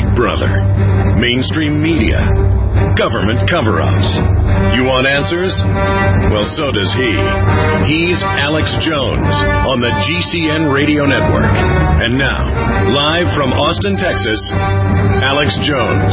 Big Brother, mainstream media, government cover-ups. You want answers? Well, so does he. He's Alex Jones on the GCN Radio Network. And now, live from Austin, Texas, Alex Jones.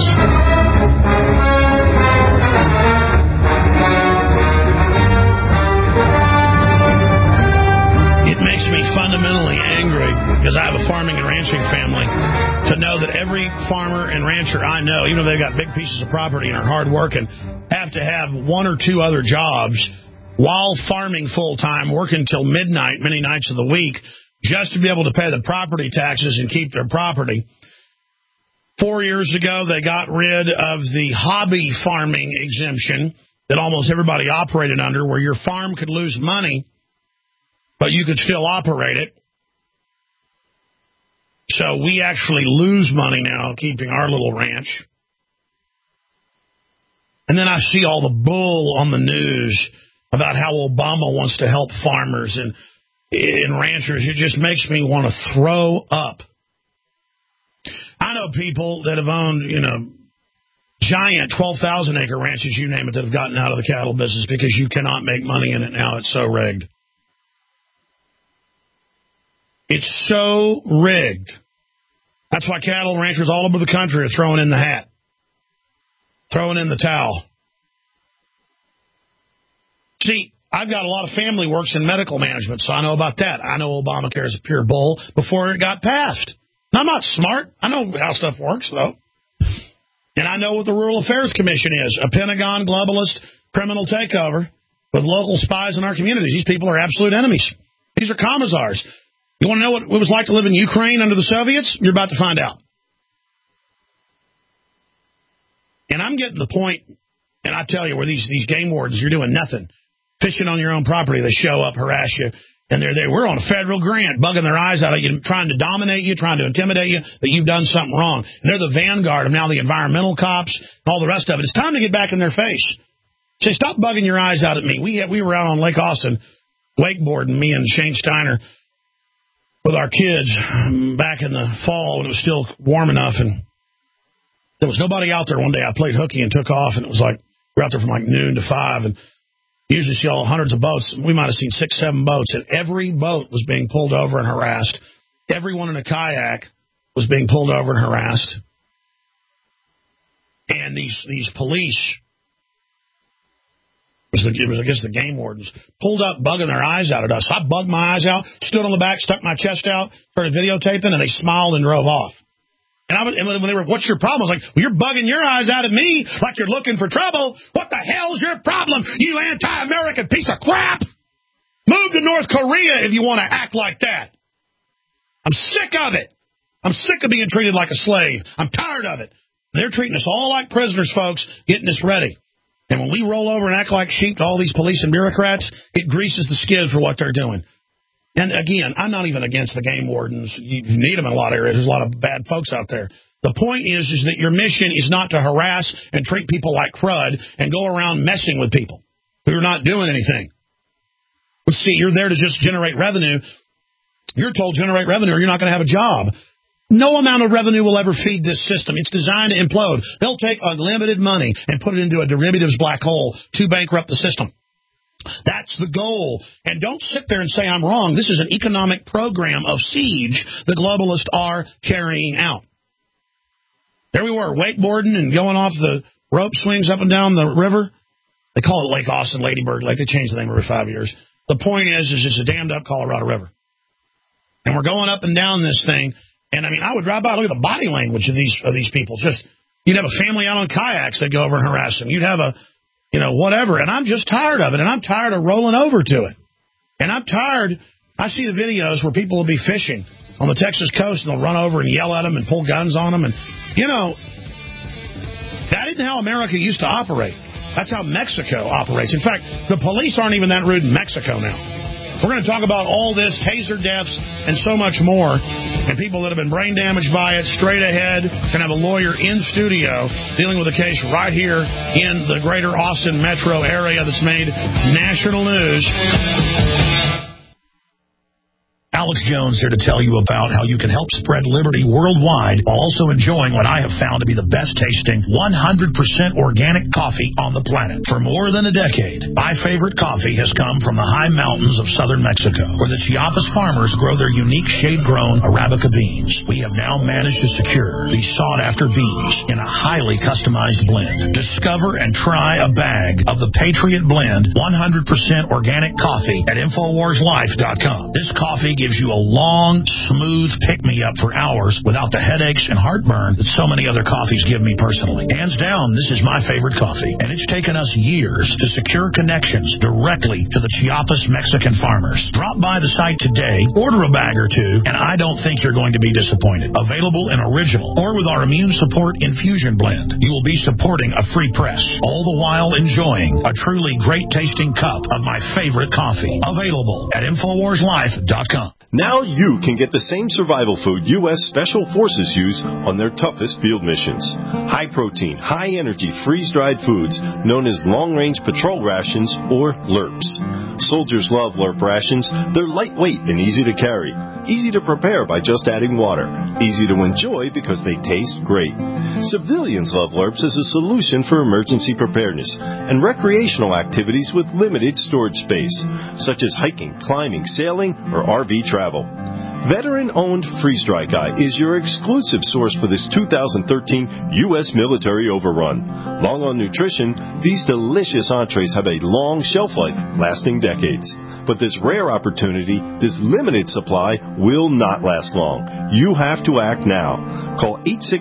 It makes me fundamentally angry, because I have a farming and ranching family, to know that every farmer and rancher I know, even though they've got big pieces of property and are hard working, have to have one or two other jobs while farming full-time, working till midnight many nights of the week, just to be able to pay the property taxes and keep their property. 4 years ago, they got rid of the hobby farming exemption that almost everybody operated under, where your farm could lose money, but you could still operate it. So we actually lose money now keeping our little ranch. And then I see all the bull on the news about how Obama wants to help farmers and ranchers. It just makes me want to throw up. I know people that have owned, giant 12,000-acre ranches, you name it, that have gotten out of the cattle business because you cannot make money in it now. It's so rigged. It's so rigged. That's why cattle ranchers all over the country are throwing in the hat, throwing in the towel. See, I've got a lot of family works in medical management, so I know about that. I know Obamacare is a pure bull before it got passed. Now, I'm not smart. I know how stuff works, though. And I know what the Rural Affairs Commission is, a Pentagon globalist criminal takeover with local spies in our communities. These people are absolute enemies. These are commissars. You want to know what it was like to live in Ukraine under the Soviets? You're about to find out. And I'm getting to the point, and I tell you, where these game wardens, you're doing nothing. Fishing on your own property, they show up, harass you, and they're there. We're on a federal grant, bugging their eyes out at you, trying to dominate you, trying to intimidate you, that you've done something wrong. And they're the vanguard of now the environmental cops and all the rest of it. It's time to get back in their face. Say, stop bugging your eyes out at me. We were out on Lake Austin, wakeboarding, me and Shane Steiner, with our kids back in the fall when it was still warm enough, and there was nobody out there. One day I played hooky and took off, and it was like we're out there from like noon to 5, and you usually see all hundreds of boats. We might have seen 6, 7 boats, and every boat was being pulled over and harassed. Everyone in a kayak was being pulled over and harassed. And these police, it was, I guess, the game wardens, pulled up, bugging their eyes out at us. I bugged my eyes out, stood on the back, stuck my chest out, started videotaping, and they smiled and drove off. And when they were, what's your problem? I was like, well, you're bugging your eyes out at me like you're looking for trouble. What the hell's your problem, you anti-American piece of crap? Move to North Korea if you want to act like that. I'm sick of it. I'm sick of being treated like a slave. I'm tired of it. They're treating us all like prisoners, folks, getting us ready. And when we roll over and act like sheep to all these police and bureaucrats, it greases the skids for what they're doing. And again, I'm not even against the game wardens. You need them in a lot of areas. There's a lot of bad folks out there. The point is that your mission is not to harass and treat people like crud and go around messing with people who are not doing anything. But see, you're there to just generate revenue. You're told generate revenue or you're not going to have a job. No amount of revenue will ever feed this system. It's designed to implode. They'll take unlimited money and put it into a derivatives black hole to bankrupt the system. That's the goal. And don't sit there and say I'm wrong. This is an economic program of siege the globalists are carrying out. There we were, wakeboarding and going off the rope swings up and down the river. They call it Lake Austin, Ladybird Lake. They changed the name every 5 years. The point is it's a dammed up Colorado River. And we're going up and down this thing. And, I mean, I would drive by, look at the body language of these people. Just, you'd have a family out on kayaks that go over and harass them. You'd have a, whatever. And I'm just tired of it. And I'm tired of rolling over to it. And I'm tired. I see the videos where people will be fishing on the Texas coast, and they'll run over and yell at them and pull guns on them. And, that isn't how America used to operate. That's how Mexico operates. In fact, the police aren't even that rude in Mexico now. We're going to talk about all this, taser deaths, and so much more. And people that have been brain damaged by it, straight ahead. Can have a lawyer in studio dealing with a case right here in the greater Austin metro area that's made national news. Alex Jones here to tell you about how you can help spread liberty worldwide while also enjoying what I have found to be the best tasting 100% organic coffee on the planet. For more than a decade, my favorite coffee has come from the high mountains of southern Mexico, where the Chiapas farmers grow their unique shade-grown Arabica beans. We have now managed to secure these sought-after beans in a highly customized blend. Discover and try a bag of the Patriot Blend 100% organic coffee at InfoWarsLife.com. This coffee gives you a long, smooth pick-me-up for hours without the headaches and heartburn that so many other coffees give me personally. Hands down, this is my favorite coffee, and it's taken us years to secure connections directly to the Chiapas Mexican farmers. Drop by the site today, order a bag or two, and I don't think you're going to be disappointed. Available in original or with our immune support infusion blend. You will be supporting a free press, all the while enjoying a truly great-tasting cup of my favorite coffee. Available at InfoWarsLife.com. Now you can get the same survival food U.S. Special Forces use on their toughest field missions. High-protein, high-energy, freeze-dried foods known as long-range patrol rations, or LRPs. Soldiers love LRP rations. They're lightweight and easy to carry. Easy to prepare by just adding water. Easy to enjoy because they taste great. Civilians love LRPs as a solution for emergency preparedness and recreational activities with limited storage space, such as hiking, climbing, sailing, or RV travel. Veteran-owned Freeze Dry Guy is your exclusive source for this 2013 U.S. military overrun. Long on nutrition, these delicious entrees have a long shelf life, lasting decades. But this rare opportunity, this limited supply, will not last long. You have to act now. Call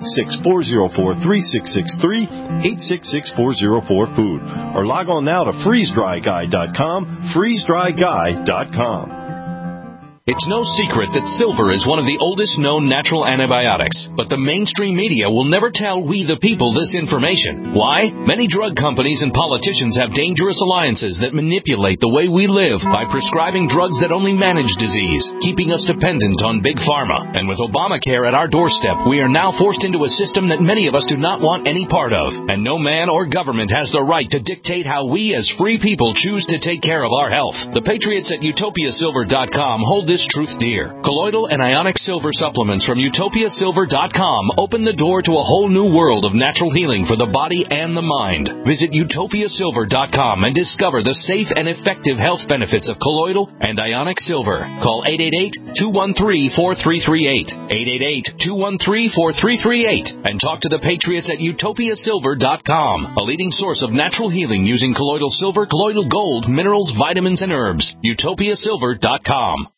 866-404-3663, 866-404-FOOD, or log on now to freezedryguy.com, freezedryguy.com. It's no secret that silver is one of the oldest known natural antibiotics, but the mainstream media will never tell we the people this information. Why? Many drug companies and politicians have dangerous alliances that manipulate the way we live by prescribing drugs that only manage disease, keeping us dependent on big pharma. And with Obamacare at our doorstep, we are now forced into a system that many of us do not want any part of. And no man or government has the right to dictate how we as free people choose to take care of our health. The Patriots at UtopiaSilver.com hold this truth dear. Colloidal and ionic silver supplements from UtopiaSilver.com open the door to a whole new world of natural healing for the body and the mind. Visit UtopiaSilver.com and discover the safe and effective health benefits of colloidal and ionic silver. Call 888-213-4338, 888-213-4338, and talk to the Patriots at UtopiaSilver.com, a leading source of natural healing using colloidal silver, colloidal gold, minerals, vitamins, and herbs. UtopiaSilver.com.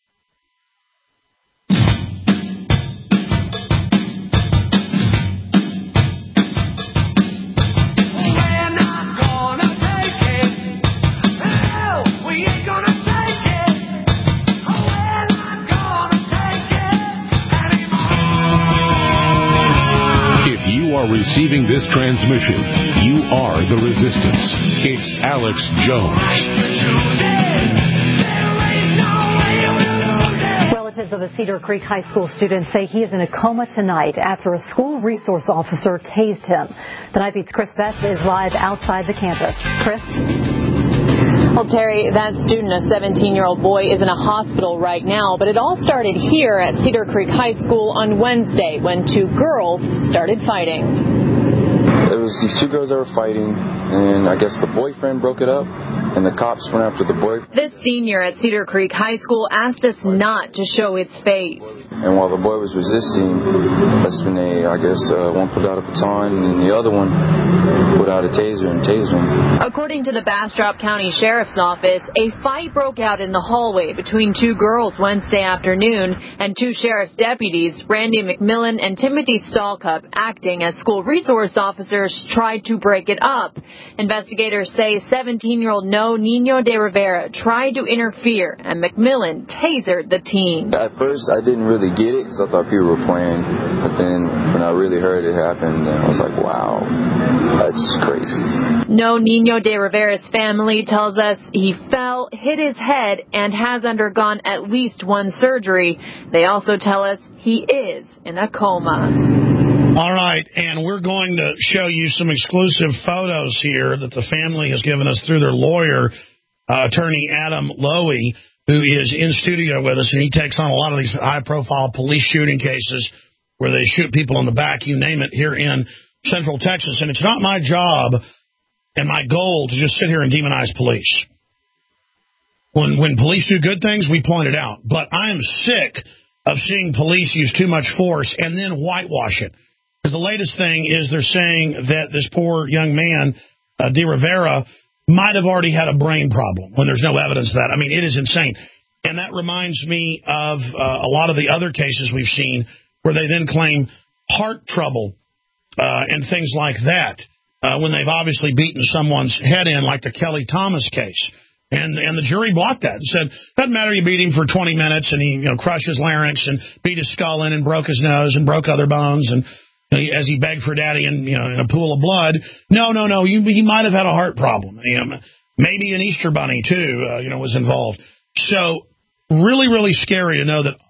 Receiving this transmission, you are the resistance. It's Alex Jones. Relatives of a Cedar Creek High School student say he is in a coma tonight after a school resource officer tased him. The Night Beat's Chris Best is live outside the campus. Chris? Well, Terry, that student, a 17-year-old boy, is in a hospital right now, but it all started here at Cedar Creek High School on Wednesday when two girls started fighting. It was these two girls that were fighting, and I guess the boyfriend broke it up, and the cops went after the boyfriend. This senior at Cedar Creek High School asked us not to show his face. And while the boy was resisting, that's when they, I guess, one put out a baton, and the other one put out a taser and tased him. According to the Bastrop County Sheriff's Office, a fight broke out in the hallway between two girls Wednesday afternoon, and two sheriff's deputies, Randy McMillan and Timothy Stallcup, acting as school resource officers, tried to break it up. Investigators say 17-year-old No Nino de Rivera tried to interfere, and McMillan tasered the teen. At first, I didn't really get it because I thought people were playing, but then when I really heard it happen, then I was like, wow, that's crazy. No Nino de Rivera's family tells us he fell, hit his head, and has undergone at least one surgery. They also tell us he is in a coma. All right, and we're going to show you some exclusive photos here that the family has given us through their lawyer, attorney Adam Lowy. who is in studio with us, and he takes on a lot of these high-profile police shooting cases where they shoot people in the back, you name it, here in Central Texas. And it's not my job and my goal to just sit here and demonize police. When police do good things, we point it out. But I am sick of seeing police use too much force and then whitewash it. Because the latest thing is they're saying that this poor young man, De Rivera, might have already had a brain problem when there's no evidence of that. I mean, it is insane. And that reminds me of a lot of the other cases we've seen where they then claim heart trouble and things like that when they've obviously beaten someone's head in, like the Kelly Thomas case. And the jury blocked that and said, doesn't matter, you beat him for 20 minutes and he crushed his larynx and beat his skull in and broke his nose and broke other bones and as he begged for daddy in a pool of blood. No, he might have had a heart problem. Maybe an Easter bunny too, was involved. So really, really scary to know that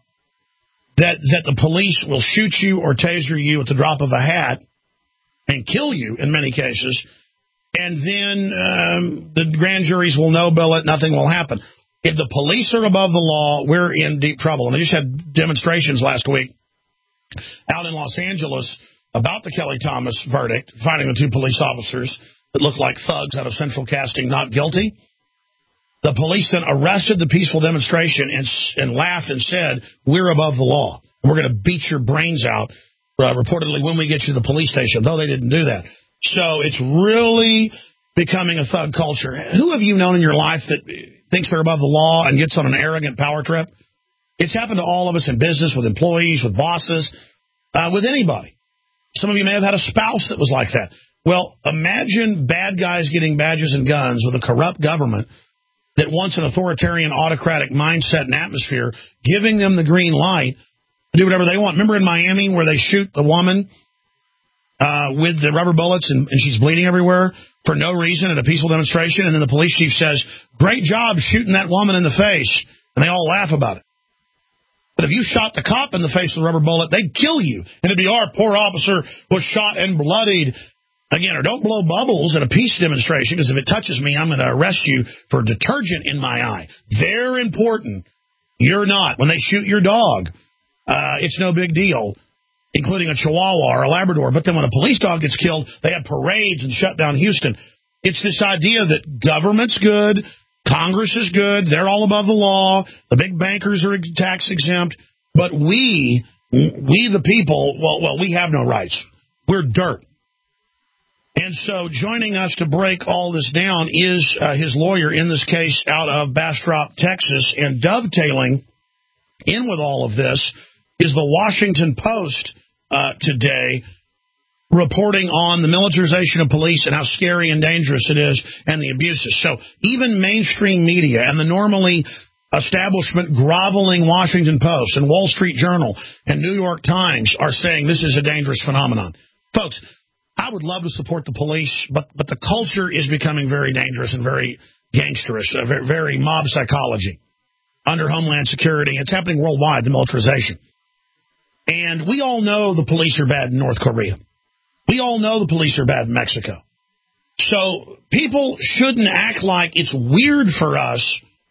the police will shoot you or taser you at the drop of a hat and kill you in many cases. And then the grand juries will no-bill it. Nothing will happen. If the police are above the law, we're in deep trouble. And they just had demonstrations last week out in Los Angeles about the Kelly Thomas verdict, finding the two police officers that looked like thugs out of Central Casting not guilty. The police then arrested the peaceful demonstration and laughed and said, we're above the law. We're going to beat your brains out, reportedly, when we get you to the police station, though they didn't do that. So it's really becoming a thug culture. Who have you known in your life that thinks they're above the law and gets on an arrogant power trip? It's happened to all of us in business, with employees, with bosses, with anybody. Some of you may have had a spouse that was like that. Well, imagine bad guys getting badges and guns with a corrupt government that wants an authoritarian, autocratic mindset and atmosphere, giving them the green light to do whatever they want. Remember in Miami where they shoot the woman with the rubber bullets and she's bleeding everywhere for no reason at a peaceful demonstration, and then the police chief says, great job shooting that woman in the face, and they all laugh about it. But if you shot the cop in the face with a rubber bullet, they'd kill you. And it'd be, our poor officer was shot and bloodied. Again, or don't blow bubbles at a peace demonstration, because if it touches me, I'm going to arrest you for detergent in my eye. They're important. You're not. When they shoot your dog, it's no big deal, including a Chihuahua or a Labrador. But then when a police dog gets killed, they have parades and shut down Houston. It's this idea that government's good, Congress is good, they're all above the law, the big bankers are tax exempt, but we the people, well, we have no rights. We're dirt. And so joining us to break all this down is his lawyer in this case out of Bastrop, Texas, and dovetailing in with all of this is the Washington Post today, reporting on the militarization of police and how scary and dangerous it is and the abuses. So even mainstream media and the normally establishment groveling Washington Post and Wall Street Journal and New York Times are saying this is a dangerous phenomenon. Folks, I would love to support the police, but the culture is becoming very dangerous and very gangsterous, very mob psychology under Homeland Security. It's happening worldwide, the militarization. And we all know the police are bad in North Korea. We all know the police are bad in Mexico. So people shouldn't act like it's weird for us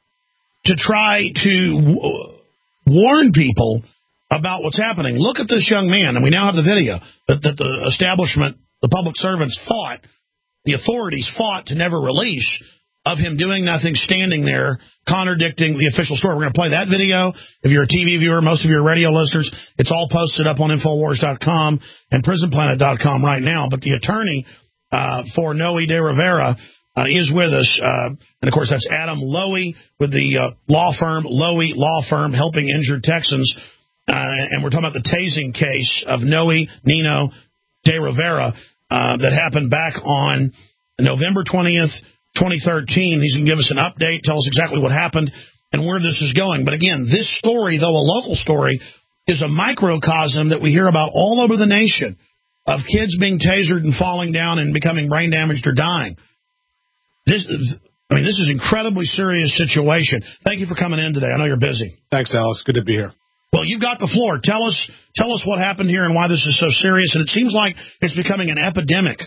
to try to warn people about what's happening. Look at this young man, and we now have the video that the establishment, the public servants fought, the authorities fought to never release, of him doing nothing, standing there, contradicting the official story. We're going to play that video. If you're a TV viewer, most of your radio listeners, it's all posted up on Infowars.com and PrisonPlanet.com right now. But the attorney for Noe De Rivera is with us. And, of course, that's Adam Lowy with the law firm, Lowy Law Firm, helping injured Texans. And we're talking about the tasing case of Noe Nino De Rivera that happened back on November 20th, 2013. He's going to give us an update, tell us exactly what happened and where this is going. But again, this story, though a local story, is a microcosm that we hear about all over the nation of kids being tasered and falling down and becoming brain damaged or dying. This is an incredibly serious situation. Thank you for coming in today. I know you're busy. Thanks, Alex. Good to be here. Well, you've got the floor. Tell us what happened here and why this is so serious. And it seems like it's becoming an epidemic.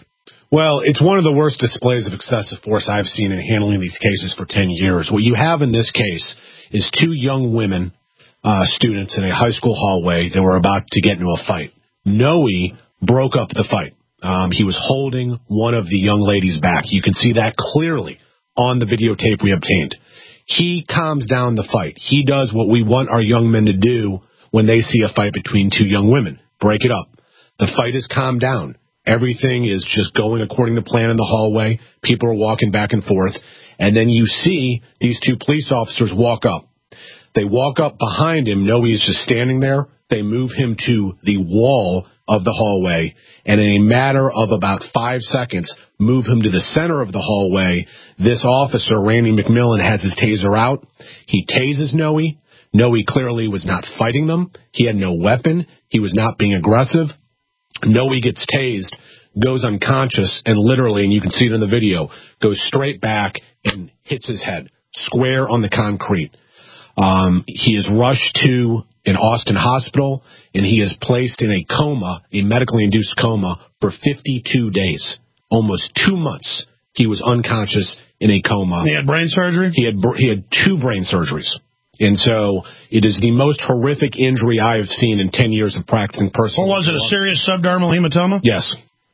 Well, it's one of the worst displays of excessive force I've seen in handling these cases for 10 years. What you have in this case is two young women, students in a high school hallway that were about to get into a fight. Noe broke up the fight. He was holding one of the young ladies back. You can see that clearly on the videotape we obtained. He calms down the fight. He does what we want our young men to do when they see a fight between two young women. Break it up. The fight is calmed down. Everything is just going according to plan in the hallway. People are walking back and forth. And then you see these two police officers walk up. They walk up behind him. Noe is just standing there. They move him to the wall of the hallway, and in a matter of about 5 seconds, move him to the center of the hallway. This officer, Randy McMillan, has his taser out. He tases Noe. Noe clearly was not fighting them. He had no weapon. He was not being aggressive. Noe gets tased, goes unconscious, and literally, and you can see it in the video, goes straight back and hits his head, square on the concrete. He is rushed to an Austin hospital, and he is placed in a coma, a medically induced coma, for 52 days. Almost 2 months he was unconscious in a coma. He had brain surgery? He had 2 brain surgeries. And so it is the most horrific injury I have seen in 10 years of practicing personal law. Well, was it a serious subdermal hematoma? Yes.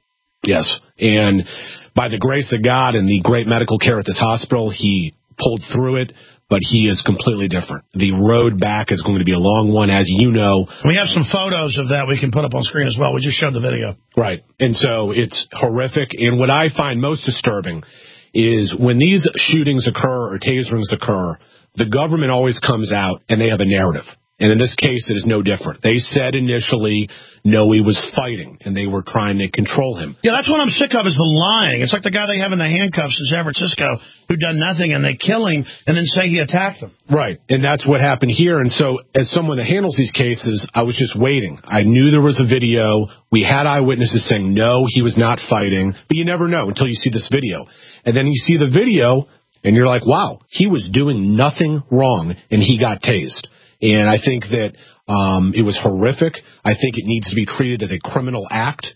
Yes. And by the grace of God and the great medical care at this hospital, he pulled through it, but he is completely different. The road back is going to be a long one, as you know. We have some photos of that we can put up on screen as well. We just showed the video. Right. And so it's horrific. And what I find most disturbing is when these shootings occur or taserings occur, the government always comes out and they have a narrative. And in this case, it is no different. They said initially Noe was fighting, and they were trying to control him. Yeah, that's what I'm sick of is the lying. It's like the guy they have in the handcuffs in San Francisco who done nothing, and they kill him and then say he attacked them. Right, and that's what happened here. And so as someone that handles these cases, I was just waiting. I knew there was a video. We had eyewitnesses saying, no, he was not fighting. But you never know until you see this video. And then you see the video, and you're like, wow, he was doing nothing wrong, and he got tased. And I think that it was horrific. I think it needs to be treated as a criminal act.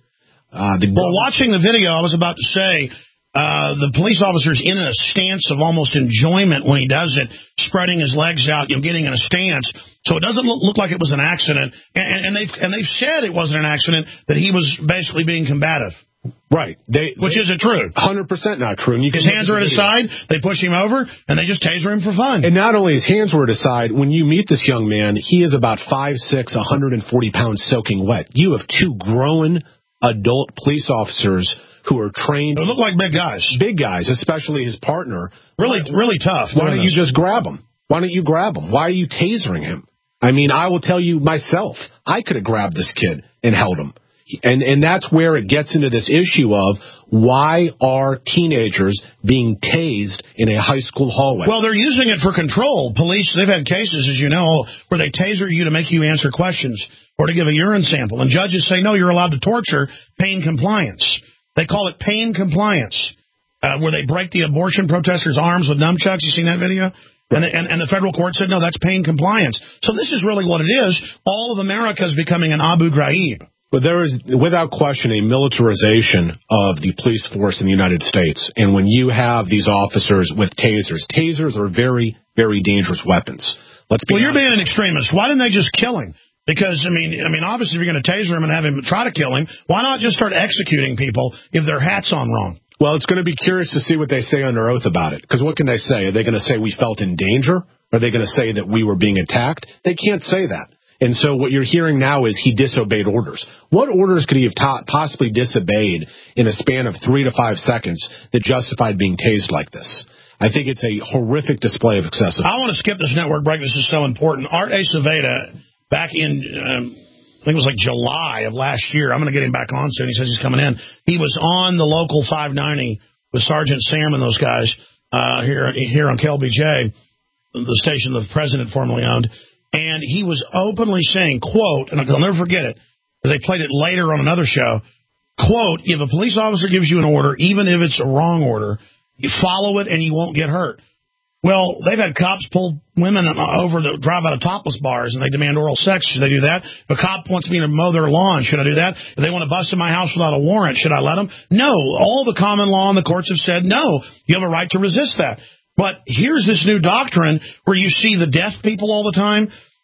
Well, watching the video, I was about to say, the police officer's in a stance of almost enjoyment when he does it, spreading his legs out, getting in a stance. So it doesn't look like it was an accident. And they've said it wasn't an accident, that he was basically being combative. Right. Which isn't true. 100% not true. And his hands are at his side, they push him over, and they just taser him for fun. And not only his hands were at his side, when you meet this young man, he is about 5'6", 140 pounds soaking wet. You have 2 grown adult police officers who are trained. They look like big guys. Big guys, especially his partner. Really tough. Why don't you just grab him? Why don't you grab him? Why are you tasering him? I mean, I will tell you myself, I could have grabbed this kid and held him. And that's where it gets into this issue of why are teenagers being tased in a high school hallway? Well, they're using it for control. Police, they've had cases, as you know, where they taser you to make you answer questions or to give a urine sample. And judges say, no, you're allowed to torture, pain compliance. They call it pain compliance, where they break the abortion protesters' arms with nunchucks. You seen that video? And the federal court said, no, that's pain compliance. So this is really what it is. All of America is becoming an Abu Ghraib. But there is, without question, a militarization of the police force in the United States. And when you have these officers with tasers are very, very dangerous weapons. You're being an extremist. Why didn't they just kill him? Because, I mean, obviously, if you're going to taser him and have him try to kill him, why not just start executing people if their hat's on wrong? Well, it's going to be curious to see what they say under oath about it. Because what can they say? Are they going to say we felt in danger? Are they going to say that we were being attacked? They can't say that. And so what you're hearing now is he disobeyed orders. What orders could he have possibly disobeyed in a span of 3 to 5 seconds that justified being tased like this? I think it's a horrific display of excessive. I want to skip this network break. This is so important. Art Aceveda, back in, I think it was like July of last year. I'm going to get him back on soon. He says he's coming in. He was on the local 590 with Sergeant Sam and those guys here on KLBJ, the station the president formerly owned. And he was openly saying, quote, and I'll never forget it, because they played it later on another show, quote, if a police officer gives you an order, even if it's a wrong order, you follow it and you won't get hurt. Well, they've had cops pull women over that drive out of topless bars and they demand oral sex. Should they do that? If a cop wants me to mow their lawn, should I do that? If they want to bust in my house without a warrant, should I let them? No. All the common law and the courts have said, no, you have a right to resist that. But here's this new doctrine where you see the deaf people all the time,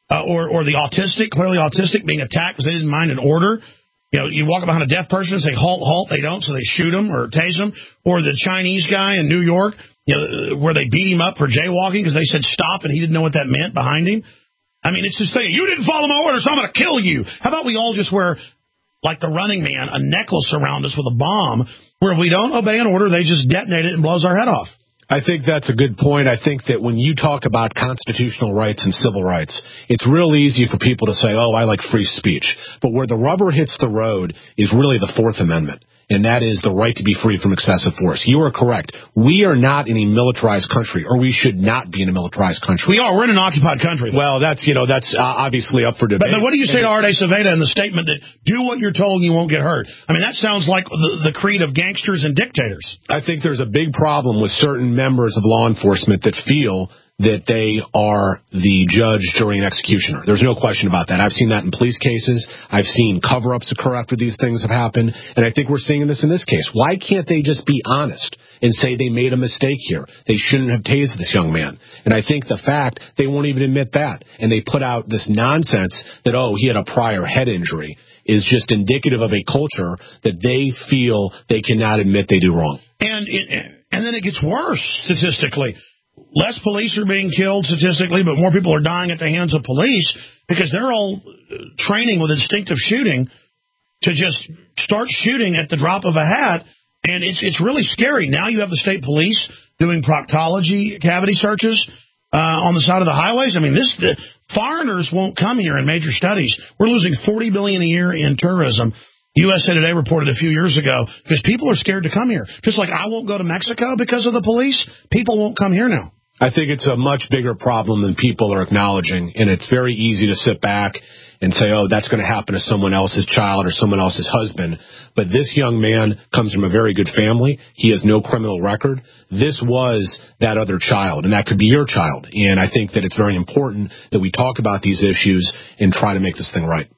or the autistic, clearly autistic, being attacked because they didn't mind an order. You know, you walk behind a deaf person and say, halt, halt. They don't, so they shoot them or tase them. Or the Chinese guy in New York, you know, where they beat him up for jaywalking because they said stop and he didn't know what that meant behind him. I mean, it's this thing. You didn't follow my orders, so I'm going to kill you. How about we all just wear, like the Running Man, a necklace around us with a bomb, where if we don't obey an order, they just detonate it and blows our head off. I think that's a good point. I think that when you talk about constitutional rights and civil rights, it's real easy for people to say, oh, I like free speech. But where the rubber hits the road is really the Fourth Amendment, and that is the right to be free from excessive force. You are correct. We are not in a militarized country, or we should not be in a militarized country. We are. We're in an occupied country. Well, that's obviously up for debate. But what do you say to Arde Saveda in the statement that do what you're told and you won't get hurt? I mean, that sounds like the creed of gangsters and dictators. I think there's a big problem with certain members of law enforcement that feel that they are the judge, jury, and executioner. There's no question about that. I've seen that in police cases. I've seen cover-ups occur after these things have happened, and I think we're seeing this in this case. Why can't they just be honest and say they made a mistake here? They shouldn't have tased this young man. And I think the fact they won't even admit that, and they put out this nonsense that, oh, he had a prior head injury, is just indicative of a culture that they feel they cannot admit they do wrong. And then it gets worse statistically. Less police are being killed statistically, but more people are dying at the hands of police because they're all training with instinctive shooting to just start shooting at the drop of a hat, and it's really scary. Now you have the state police doing proctology cavity searches on the side of the highways. I mean, foreigners won't come here in major studies. We're losing $40 billion a year in tourism. USA Today reported a few years ago because people are scared to come here. Just like I won't go to Mexico because of the police, people won't come here now. I think it's a much bigger problem than people are acknowledging, and it's very easy to sit back and say, oh, that's going to happen to someone else's child or someone else's husband. But this young man comes from a very good family. He has no criminal record. This was that other child, and that could be your child. And I think that it's very important that we talk about these issues and try to make this thing right.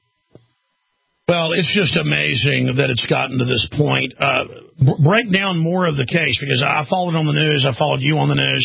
Well, it's just amazing that it's gotten to this point. Break down more of the case, because I followed on the news. I followed you on the news,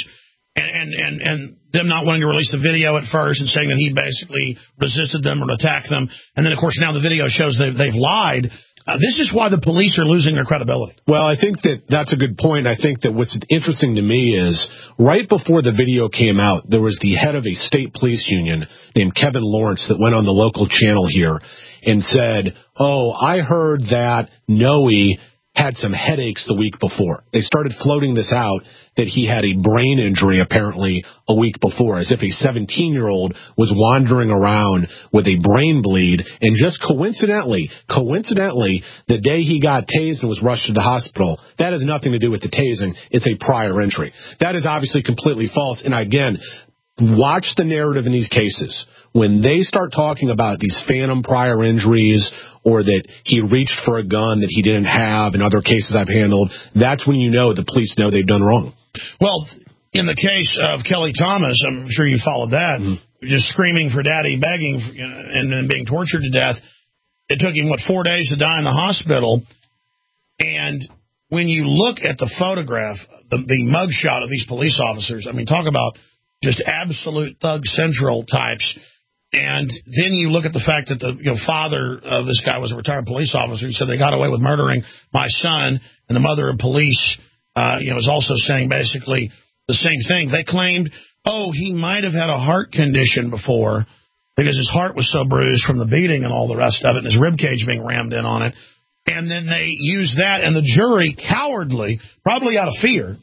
and them not wanting to release the video at first and saying that he basically resisted them or attacked them. And then, of course, now the video shows they've lied. This is why the police are losing their credibility. Well, I think that's a good point. I think that what's interesting to me is right before the video came out, there was the head of a state police union named Kevin Lawrence that went on the local channel here and said, oh, I heard that Noe had some headaches the week before. They started floating this out that he had a brain injury apparently a week before, as if a 17-year-old was wandering around with a brain bleed, and just coincidentally, the day he got tased and was rushed to the hospital, that has nothing to do with the tasing. It's a prior injury. That is obviously completely false, and again, watch the narrative in these cases. When they start talking about these phantom prior injuries or that he reached for a gun that he didn't have in other cases I've handled, that's when you know the police know they've done wrong. Well, in the case of Kelly Thomas, I'm sure you followed that, just screaming for daddy, begging, and then being tortured to death. It took him, 4 days to die in the hospital. And when you look at the photograph, the mugshot of these police officers, I mean, talk about just absolute thug central types. And then you look at the fact that the father of this guy was a retired police officer. He said they got away with murdering my son, and the mother of police is also saying basically the same thing. They claimed, oh, he might have had a heart condition before because his heart was so bruised from the beating and all the rest of it, and his rib cage being rammed in on it. And then they used that, and the jury cowardly, probably out of fear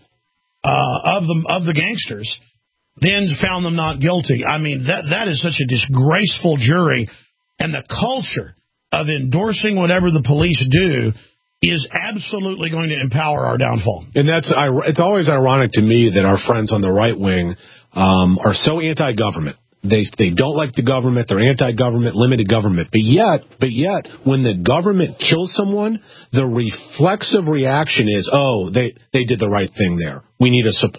of the gangsters, then found them not guilty. I mean, that is such a disgraceful jury, and the culture of endorsing whatever the police do is absolutely going to empower our downfall. And it's always ironic to me that our friends on the right wing are so anti-government. They don't like the government. They're anti-government, limited government. But yet, when the government kills someone, the reflexive reaction is, oh, they did the right thing there. We need to support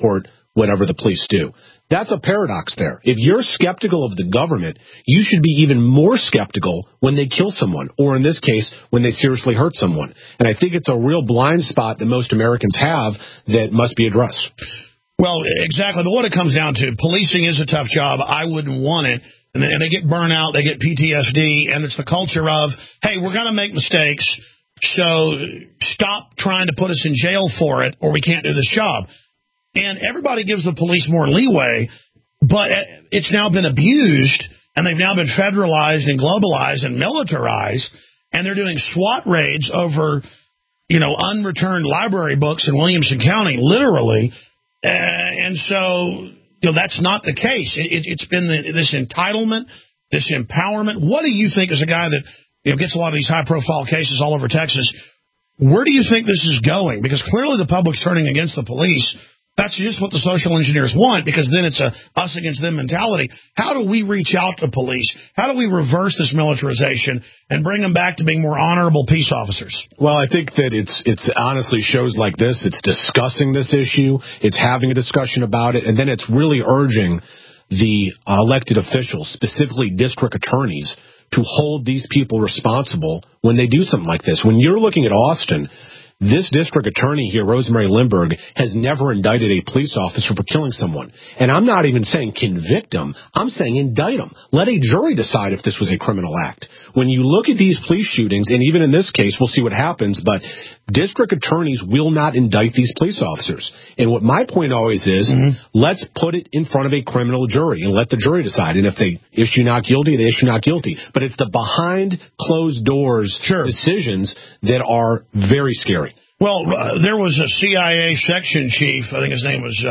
whatever the police do. That's a paradox there. If you're skeptical of the government, you should be even more skeptical when they kill someone, or in this case, when they seriously hurt someone. And I think it's a real blind spot that most Americans have that must be addressed. Well, exactly. But what it comes down to, policing is a tough job. I wouldn't want it. And they get burnout, they get PTSD, and it's the culture of, hey, we're going to make mistakes, so stop trying to put us in jail for it, or we can't do this job. And everybody gives the police more leeway, but it's now been abused, and they've now been federalized and globalized and militarized, and they're doing SWAT raids over, unreturned library books in Williamson County, literally. And so, that's not the case. It's been this entitlement, this empowerment. What do you think, as a guy that gets a lot of these high-profile cases all over Texas, where do you think this is going? Because clearly the public's turning against the police. That's just what the social engineers want, because then it's a us against them mentality. How do we reach out to police? How do we reverse this militarization and bring them back to being more honorable peace officers? Well, I think that it's honestly shows like this. It's discussing this issue. It's having a discussion about it. And then it's really urging the elected officials, specifically district attorneys, to hold these people responsible when they do something like this. When you're looking at Austin, this district attorney here, Rosemary Lindbergh, has never indicted a police officer for killing someone. And I'm not even saying convict them. I'm saying indict them. Let a jury decide if this was a criminal act. When you look at these police shootings, and even in this case, we'll see what happens, but district attorneys will not indict these police officers. And what my point always is, let's put it in front of a criminal jury and let the jury decide. And if they issue not guilty, they issue not guilty. But it's the behind closed doors decisions that are very scary. Well, there was a CIA section chief, I think his name was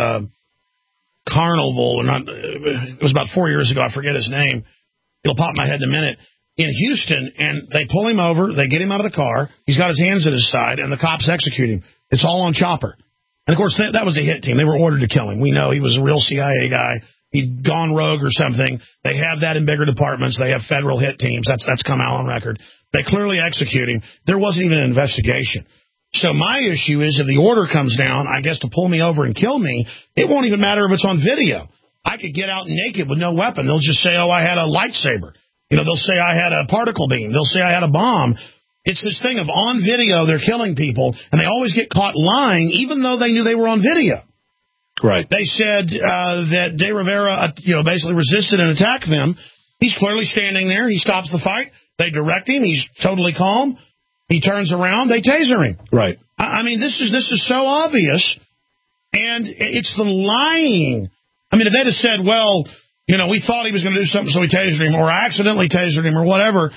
Carnival, it was about 4 years ago, I forget his name, it'll pop in my head in a minute, in Houston, and they pull him over, they get him out of the car, he's got his hands at his side, and the cops execute him. It's all on chopper. And, of course, that was a hit team. They were ordered to kill him. We know he was a real CIA guy. He'd gone rogue or something. They have that in bigger departments. They have federal hit teams. That's come out on record. They clearly execute him. There wasn't even an investigation. So my issue is if the order comes down, I guess, to pull me over and kill me, it won't even matter if it's on video. I could get out naked with no weapon. They'll just say, oh, I had a lightsaber. They'll say I had a particle beam. They'll say I had a bomb. It's this thing of on video, they're killing people, and they always get caught lying, even though they knew they were on video. Right. They said that De Rivera, basically resisted and attacked them. He's clearly standing there. He stops the fight. They direct him. He's totally calm. He turns around, they taser him. Right. I mean, this is so obvious, and it's the lying. I mean, if they'd have said, well, we thought he was going to do something, so we tasered him, or I accidentally tasered him, or whatever.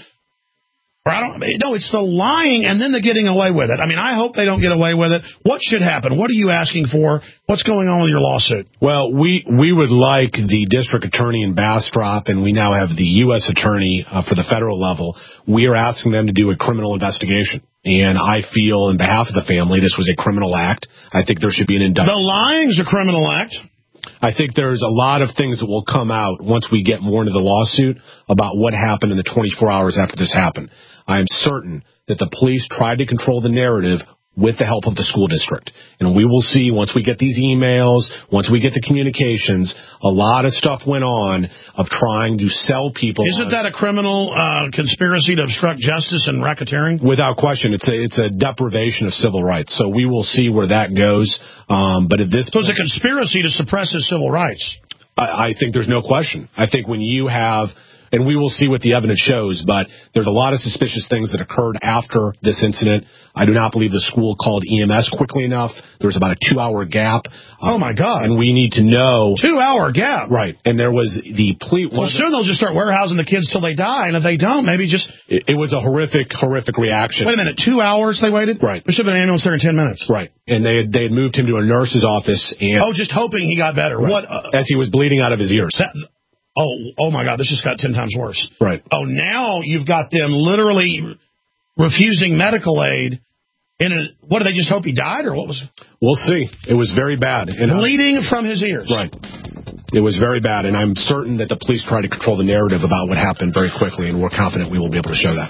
No, it's the lying, and then the getting away with it. I mean, I hope they don't get away with it. What should happen? What are you asking for? What's going on with your lawsuit? Well, we would like the district attorney in Bastrop, and we now have the U.S. attorney for the federal level. We are asking them to do a criminal investigation. And I feel, on behalf of the family, this was a criminal act. I think there should be an indictment. The lying's a criminal act. I think there's a lot of things that will come out once we get more into the lawsuit about what happened in the 24 hours after this happened. I am certain that the police tried to control the narrative with the help of the school district. And we will see, once we get these emails, once we get the communications, a lot of stuff went on of trying to sell people. Isn't that a criminal conspiracy to obstruct justice and racketeering? Without question. It's a deprivation of civil rights. So we will see where that goes. But at this point, it's a conspiracy to suppress his civil rights. I think there's no question. I think when you have... And we will see what the evidence shows, but there's a lot of suspicious things that occurred after this incident. I do not believe the school called EMS quickly enough. There was about a 2-hour gap. Oh, my God. And we need to know... 2-hour gap? Right. And there was the plea... Well, soon they'll just start warehousing the kids till they die, and if they don't, maybe just... It was a horrific reaction. Wait a minute, 2 hours they waited? Right. There should have been an ambulance there in 10 minutes. Right. And they had moved him to a nurse's office and... Oh, just hoping he got better. Right. What? As he was bleeding out of his ears. Oh my God, this just got 10 times worse. Right. Oh, now you've got them literally refusing medical aid. What, did they just hope he died, or what was it? We'll see. It was very bad. Bleeding from his ears. Right. It was very bad, and I'm certain that the police tried to control the narrative about what happened very quickly, and we're confident we will be able to show that.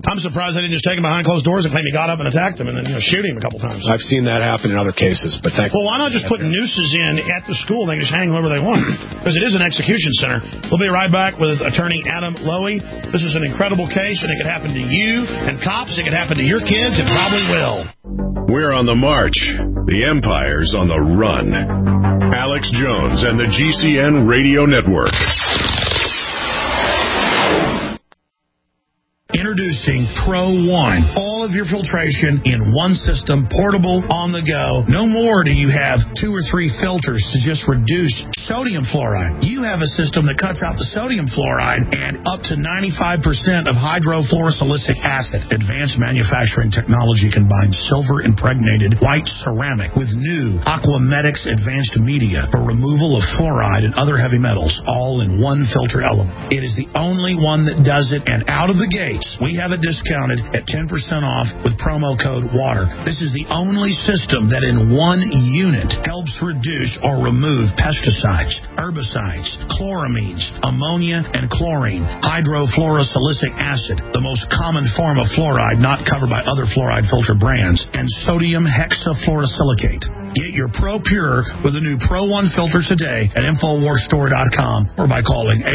I'm surprised they didn't just take him behind closed doors and claim he got up and attacked him and then shoot him a couple times. I've seen that happen in other cases, but well, why not just put nooses in at the school? They can just hang whoever they want because it is an execution center. We'll be right back with attorney Adam Lowy. This is an incredible case, and it could happen to you and cops. It could happen to your kids. It probably will. We're on the march. The Empire's on the run. Alex Jones and the GCN Radio Network. Introducing Pro One. All of your filtration in one system, portable, on the go. No more do you have 2 or 3 filters to just reduce sodium fluoride. You have a system that cuts out the sodium fluoride and up to 95% of hydrofluorosilicic acid. Advanced manufacturing technology combines silver-impregnated white ceramic with new Aquamedics advanced media for removal of fluoride and other heavy metals, all in one filter element. It is the only one that does it, and out of the gate, we have it discounted at 10% off with promo code WATER. This is the only system that in one unit helps reduce or remove pesticides, herbicides, chloramines, ammonia, and chlorine, hydrofluorosilicic acid, the most common form of fluoride not covered by other fluoride filter brands, and sodium hexafluorosilicate. Get your Pro Pure with the new Pro One filter today at InfoWarsStore.com or by calling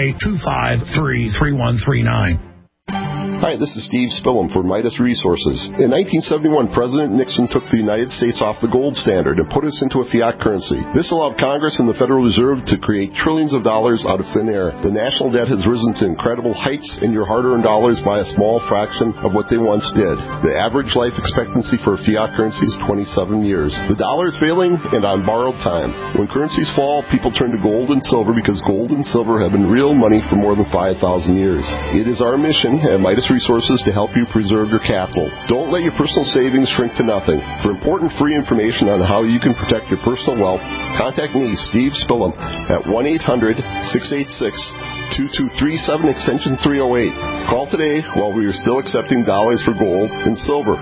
888-253-3139. Hi, this is Steve Spillum for Midas Resources. In 1971, President Nixon took the United States off the gold standard and put us into a fiat currency. This allowed Congress and the Federal Reserve to create trillions of dollars out of thin air. The national debt has risen to incredible heights, and your hard-earned dollars buy a small fraction of what they once did. The average life expectancy for a fiat currency is 27 years. The dollar is failing and on borrowed time. When currencies fall, people turn to gold and silver because gold and silver have been real money for more than 5,000 years. It is our mission at Midas Resources to help you preserve your capital. Don't let your personal savings shrink to nothing. For important free information on how you can protect your personal wealth, contact me, Steve Spillum, at 1-800-686-2237, extension 308. Call today while we are still accepting dollars for gold and silver.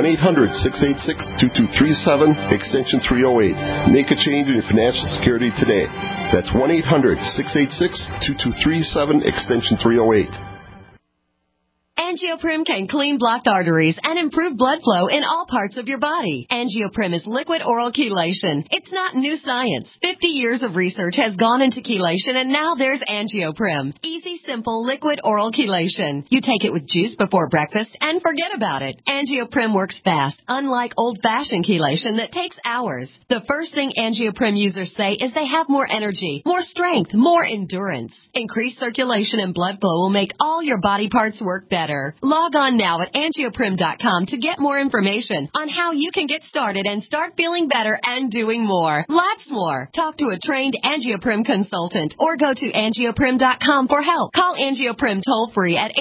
1-800-686-2237, extension 308. Make a change in your financial security today. That's 1-800-686-2237, extension 308. Angioprim can clean blocked arteries and improve blood flow in all parts of your body. Angioprim is liquid oral chelation. It's not new science. 50 years of research has gone into chelation, and now there's Angioprim. Easy, simple, liquid oral chelation. You take it with juice before breakfast and forget about it. Angioprim works fast, unlike old-fashioned chelation that takes hours. The first thing Angioprim users say is they have more energy, more strength, more endurance. Increased circulation and blood flow will make all your body parts work better. Log on now at angioprim.com to get more information on how you can get started and start feeling better and doing more. Lots more. Talk to a trained Angioprim consultant or go to angioprim.com for help. Call Angioprim toll-free at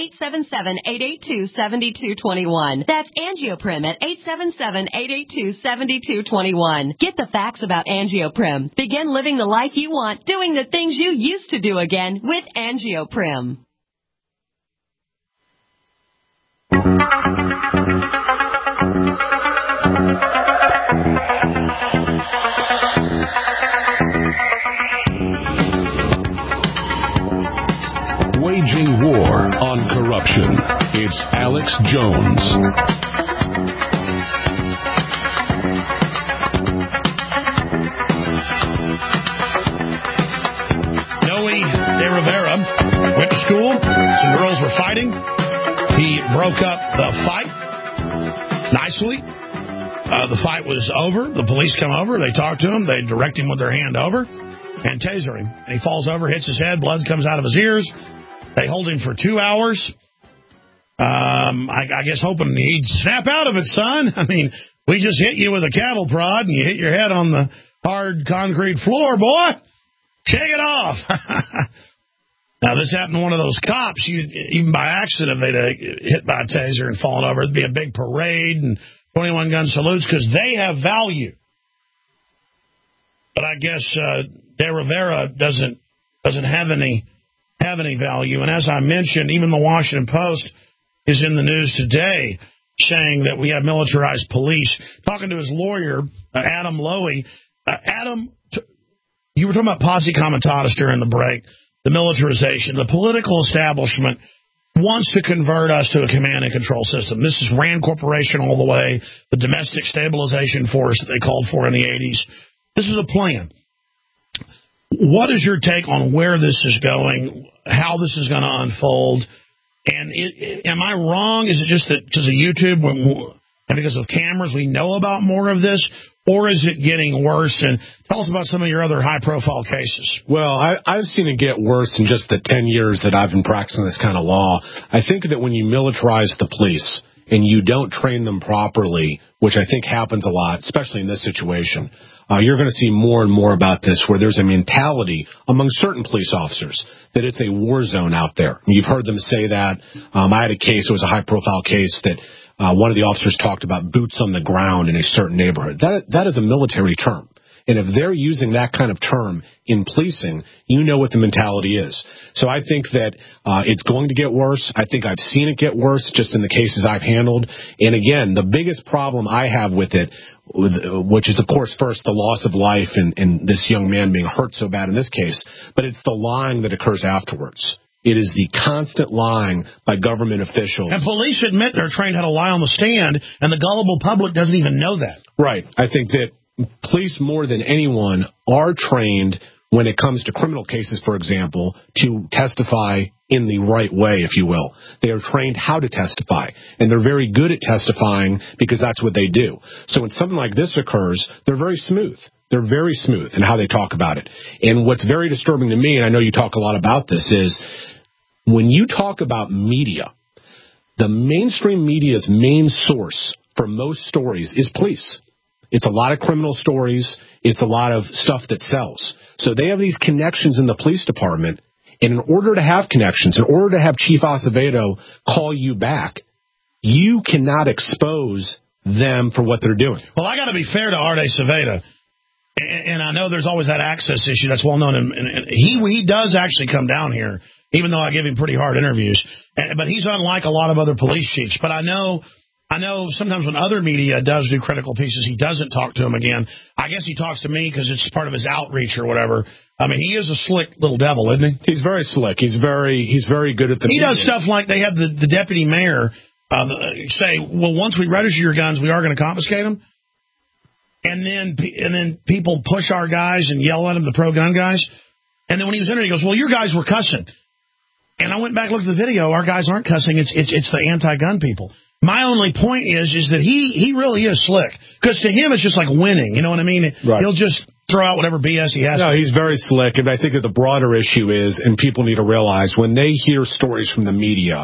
877-882-7221. That's Angioprim at 877-882-7221. Get the facts about Angioprim. Begin living the life you want, doing the things you used to do again with Angioprim. Waging war on corruption. It's Alex Jones. Noe de Rivera went to school. Some girls were fighting. He broke up the fight nicely. The fight was over. The police come over. They talk to him. They direct him with their hand over and taser him. And he falls over, hits his head. Blood comes out of his ears. They hold him for 2 hours. I guess hoping he'd snap out of it, son. I mean, we just hit you with a cattle prod and you hit your head on the hard concrete floor, boy. Shake it off. Now, this happened to one of those cops. Even by accident, they'd hit by a taser and fallen over. It'd be a big parade and 21-gun salutes because they have value. But I guess De Rivera doesn't have any value. And as I mentioned, even the Washington Post is in the news today saying that we have militarized police. Talking to his lawyer, Adam Lowy. Adam, you were talking about posse comitatus during the break. The militarization, the political establishment wants to convert us to a command and control system. This is Rand Corporation all the way, the domestic stabilization force that they called for in the 80s. This is a plan. What is your take on where this is going, how this is going to unfold? And am I wrong? Is it just that because of YouTube and because of cameras we know about more of this? Or is it getting worse? And tell us about some of your other high-profile cases. Well, I've seen it get worse in just the 10 years that I've been practicing this kind of law. I think that when you militarize the police and you don't train them properly, which I think happens a lot, especially in this situation, you're going to see more and more about this where there's a mentality among certain police officers that it's a war zone out there. You've heard them say that. I had a case, it was a high-profile case that one of the officers talked about boots on the ground in a certain neighborhood. That is a military term. And if they're using that kind of term in policing, you know what the mentality is. So I think that it's going to get worse. I think I've seen it get worse just in the cases I've handled. And again, the biggest problem I have with it, which is, of course, first the loss of life and this young man being hurt so bad in this case, but it's the lying that occurs afterwards. It is the constant lying by government officials. And police admit they're trained how to lie on the stand, and the gullible public doesn't even know that. Right. I think that police, more than anyone, are trained when it comes to criminal cases, for example, to testify in the right way, if you will. They are trained how to testify, and they're very good at testifying because that's what they do. So when something like this occurs, they're very smooth. They're very smooth in how they talk about it. And what's very disturbing to me, and I know you talk a lot about this, is when you talk about media, the mainstream media's main source for most stories is police. It's a lot of criminal stories. It's a lot of stuff that sells. So they have these connections in the police department, and in order to have connections, in order to have Chief Acevedo call you back, you cannot expose them for what they're doing. Well, I got to be fair to Arte Acevedo. And I know there's always that access issue that's well known. And he does actually come down here, even though I give him pretty hard interviews. But he's unlike a lot of other police chiefs. But I know sometimes when other media does do critical pieces, he doesn't talk to them again. I guess he talks to me because it's part of his outreach or whatever. I mean, he is a slick little devil, isn't he? He's very slick. He's very good at the media. He does stuff like they have the deputy mayor say, well, once we register your guns, we are going to confiscate them. And then people push our guys and yell at them, the pro-gun guys. And then when he was in there, he goes, well, your guys were cussing. And I went back and looked at the video. Our guys aren't cussing. It's the anti-gun people. My only point is that he really is slick. Because to him, it's just like winning. You know what I mean? Right. He'll just throw out whatever BS he has. No, he's very slick. And I think that the broader issue is, and people need to realize, when they hear stories from the media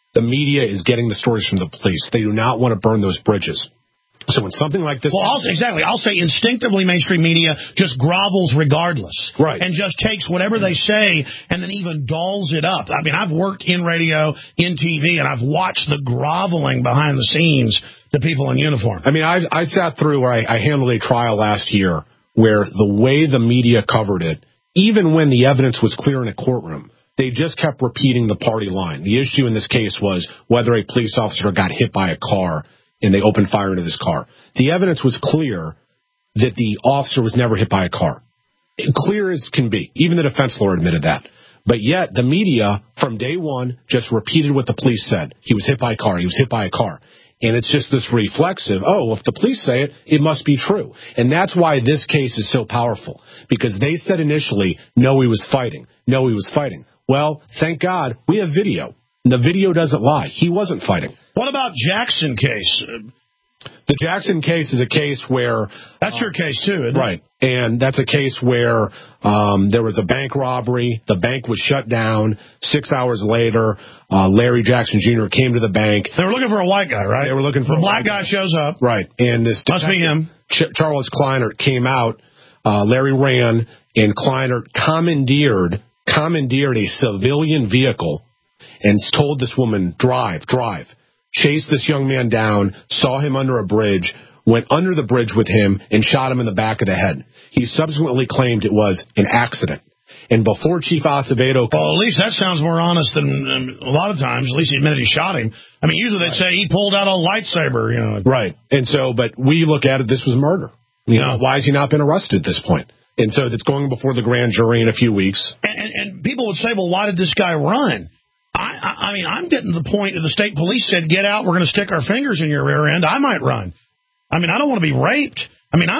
is getting the stories from the police. They do not want to burn those bridges. So when something like this... Well, I'll say instinctively mainstream media just grovels regardless. Right. And just takes whatever they say and then even dolls it up. I mean, I've worked in radio, in TV, and I've watched the groveling behind the scenes to people in uniform. I mean, I sat through where I handled a trial last year where the way the media covered it, even when the evidence was clear in a courtroom, they just kept repeating the party line. The issue in this case was whether a police officer got hit by a car and they opened fire into this car. The evidence was clear that the officer was never hit by a car. Clear as can be. Even the defense lawyer admitted that. But yet, the media, from day one, just repeated what the police said. He was hit by a car. He was hit by a car. And it's just this reflexive, if the police say it, it must be true. And that's why this case is so powerful. Because they said initially, no, he was fighting. No, he was fighting. Well, thank God, we have video. The video doesn't lie. He wasn't fighting. What about Jackson case? The Jackson case is a case where... That's your case, too, isn't it? Right. And that's a case where there was a bank robbery. The bank was shut down. 6 hours later, Larry Jackson Jr. came to the bank. They were looking for a white guy, right? They were looking for a black guy. Shows up. Right. And this must be him. Charles Kleinert came out. Larry ran, and Kleinert commandeered a civilian vehicle and told this woman, drive. Chased this young man down, saw him under a bridge, went under the bridge with him, and shot him in the back of the head. He subsequently claimed it was an accident. And before Chief Acevedo... Well, at least that sounds more honest than a lot of times. At least he admitted he shot him. I mean, usually they'd say he pulled out a lightsaber, Right. And so, but we look at it, this was murder. Why has he not been arrested at this point? And so it's going before the grand jury in a few weeks. And people would say, well, why did this guy run? I mean, I'm getting to the point that the state police said, get out, we're going to stick our fingers in your rear end. I might run. I mean, I don't want to be raped. I mean,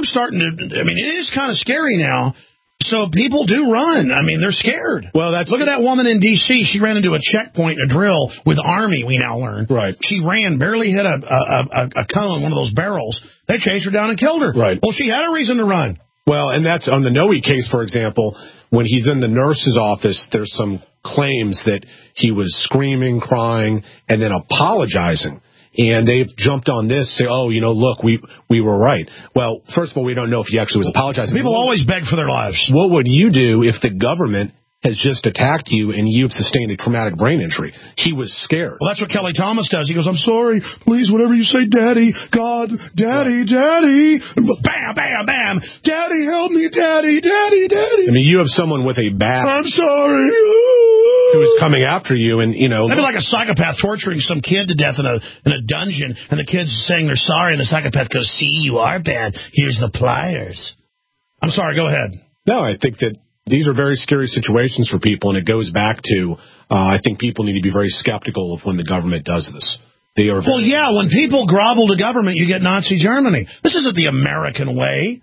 it is kind of scary now. So people do run. I mean, they're scared. Well, look at that woman in D.C. She ran into a checkpoint in a drill with Army, we now learn. Right. She ran, barely hit a cone, one of those barrels. They chased her down and killed her. Right. Well, she had a reason to run. Well, and that's on the Noe case, for example, when he's in the nurse's office, there's some claims that he was screaming, crying, and then apologizing. And they've jumped on this, say, oh, look, we were right. Well, first of all, we don't know if he actually was apologizing. People always beg for their lives. What would you do if the government has just attacked you and you've sustained a traumatic brain injury? He was scared. Well, that's what Kelly Thomas does. He goes, I'm sorry, please, whatever you say, Daddy, God, Daddy, Daddy. Bam, bam, bam. Daddy, help me, Daddy, Daddy, Daddy. I mean, you have someone with a bat. I'm sorry. Who is coming after you, and, That'd be like a psychopath torturing some kid to death in a dungeon, and the kid's saying they're sorry, and the psychopath goes, see, you are bad. Here's the pliers. I'm sorry, go ahead. No, I think that these are very scary situations for people, and it goes back to, I think people need to be very skeptical of when the government does this. Well, yeah, when people grovel to government, you get Nazi Germany. This isn't the American way.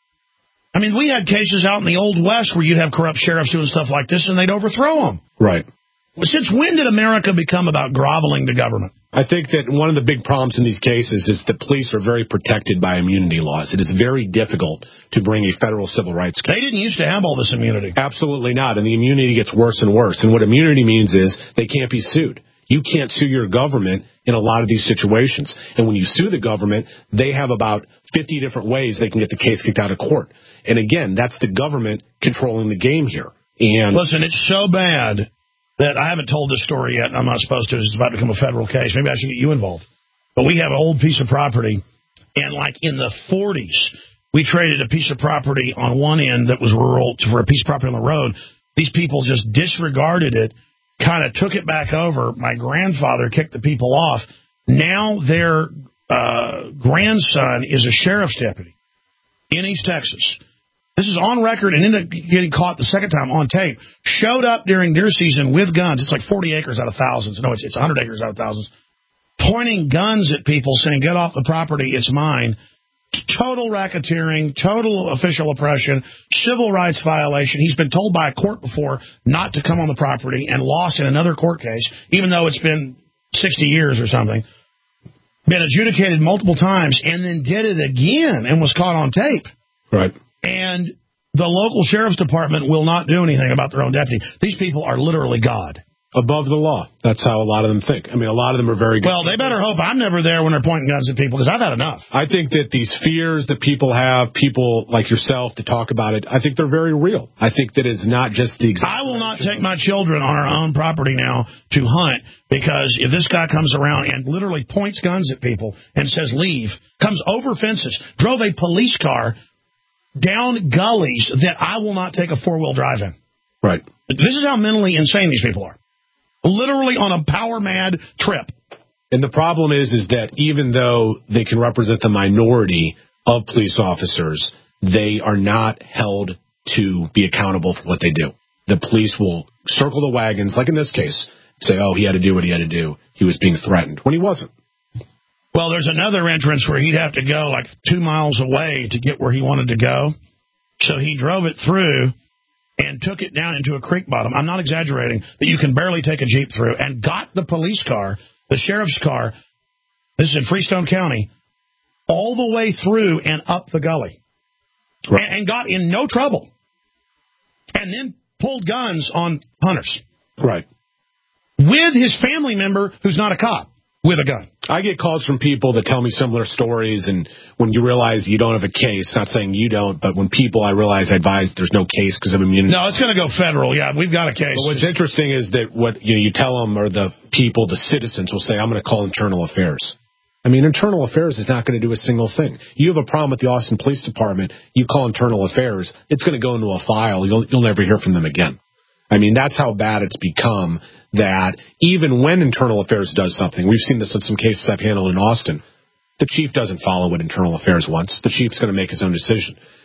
I mean, we had cases out in the Old West where you'd have corrupt sheriffs doing stuff like this, and they'd overthrow them. Right. Since when did America become about groveling to government? I think that one of the big problems in these cases is that police are very protected by immunity laws. It is very difficult to bring a federal civil rights case. They didn't used to have all this immunity. Absolutely not, and the immunity gets worse and worse. And what immunity means is they can't be sued. You can't sue your government in a lot of these situations. And when you sue the government, they have about 50 different ways they can get the case kicked out of court. And again, that's the government controlling the game here. And listen, it's so bad that I haven't told this story yet, and I'm not supposed to. It's about to become a federal case. Maybe I should get you involved. But we have an old piece of property, and like in the 40s, we traded a piece of property on one end that was rural for a piece of property on the road. These people just disregarded it, kind of took it back over. My grandfather kicked the people off. Now their grandson is a sheriff's deputy in East Texas. This is on record and ended up getting caught the second time on tape. Showed up during deer season with guns. It's like 40 acres out of thousands. No, it's 100 acres out of thousands. Pointing guns at people, saying, get off the property, it's mine. Total racketeering, total official oppression, civil rights violation. He's been told by a court before not to come on the property and lost in another court case, even though it's been 60 years or something. Been adjudicated multiple times and then did it again and was caught on tape. Right. And the local sheriff's department will not do anything about their own deputy. These people are literally God. Above the law. That's how a lot of them think. I mean, a lot of them are very good. Well, they better hope I'm never there when they're pointing guns at people, because I've had enough. I think that these fears that people have, people like yourself that talk about it, I think they're very real. I think that it's not just the exact. I will not take my children on our own property now to hunt, because if this guy comes around and literally points guns at people and says leave, comes over fences, drove a police car down gullies that I will not take a four-wheel drive in. Right. This is how mentally insane these people are. Literally on a power-mad trip. And the problem is that even though they can represent the minority of police officers, they are not held to be accountable for what they do. The police will circle the wagons, like in this case, say, oh, he had to do what he had to do. He was being threatened, when he wasn't. Well, there's another entrance where he'd have to go like 2 miles away to get where he wanted to go. So he drove it through and took it down into a creek bottom. I'm not exaggerating, that you can barely take a Jeep through, and got the police car, the sheriff's car, this is in Freestone County, all the way through and up the gully. Right. And got in no trouble. And then pulled guns on hunters. Right. With his family member who's not a cop. With a gun. I get calls from people that tell me similar stories, and when you realize you don't have a case, not saying you don't, but when people, I realize, advise there's no case because of immunity. No, it's going to go federal. Yeah, we've got a case. But what's interesting is that what you tell them, or the people, the citizens will say, I'm going to call internal affairs. I mean, internal affairs is not going to do a single thing. You have a problem with the Austin Police Department, you call internal affairs, it's going to go into a file. You'll never hear from them again. I mean, that's how bad it's become, that even when Internal Affairs does something, we've seen this in some cases I've handled in Austin, the chief doesn't follow what Internal Affairs wants. The chief's going to make his own decision.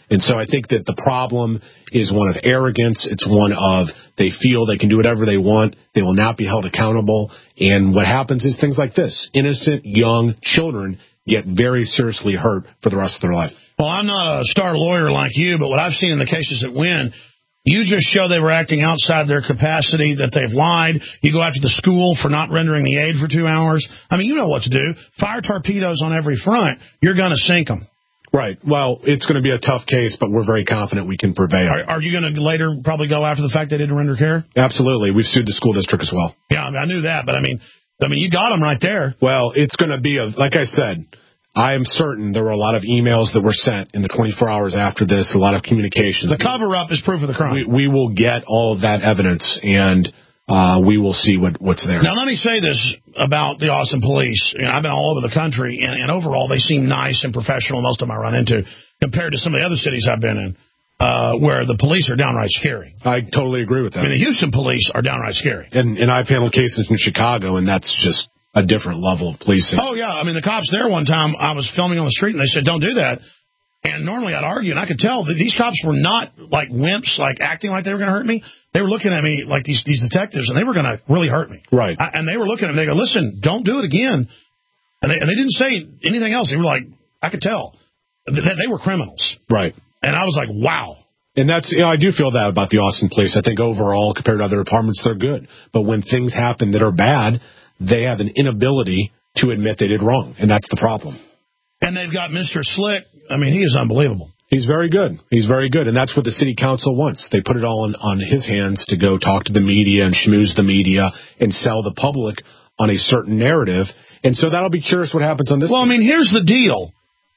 And so I think that the problem is one of arrogance. It's one of they feel they can do whatever they want. They will not be held accountable. And what happens is things like this. Innocent, young children get very seriously hurt for the rest of their life. Well, I'm not a star lawyer like you, but what I've seen in the cases that win, you just show they were acting outside their capacity, that they've lied. You go after the school for not rendering the aid for 2 hours. I mean, you know what to do. Fire torpedoes on every front. You're going to sink them. Right. Well, it's going to be a tough case, but we're very confident we can prevail. Are you going to later probably go after the fact they didn't render care? Absolutely. We've sued the school district as well. Yeah, I knew that, but I mean, you got them right there. Well, it's going to be like I said, I am certain there were a lot of emails that were sent in the 24 hours after this, a lot of communications. The cover-up is proof of the crime. We will get all of that evidence, and we will see what's there. Now, let me say this about the Austin police. I've been all over the country, and overall, they seem nice and professional, most of them I run into, compared to some of the other cities I've been in, where the police are downright scary. I totally agree with that. I mean, the Houston police are downright scary. And I've handled cases in Chicago, and that's just a different level of policing. Oh, yeah. I mean, the cops there one time, I was filming on the street, and they said, don't do that. And normally I'd argue, and I could tell that these cops were not like wimps, like acting like they were going to hurt me. They were looking at me like these detectives, and they were going to really hurt me. Right. And they were looking at me. They go, listen, don't do it again. And they didn't say anything else. They were like, I could tell. They were criminals. Right. And I was like, wow. And that's, I do feel that about the Austin police. I think overall, compared to other departments, they're good. But when things happen that are bad, they have an inability to admit they did wrong. And that's the problem. And they've got Mr. Slick. I mean, he is unbelievable. He's very good. He's very good. And that's what the city council wants. They put it all on his hands to go talk to the media and schmooze the media and sell the public on a certain narrative. And so that'll be curious what happens on this. Well, I mean, here's the deal.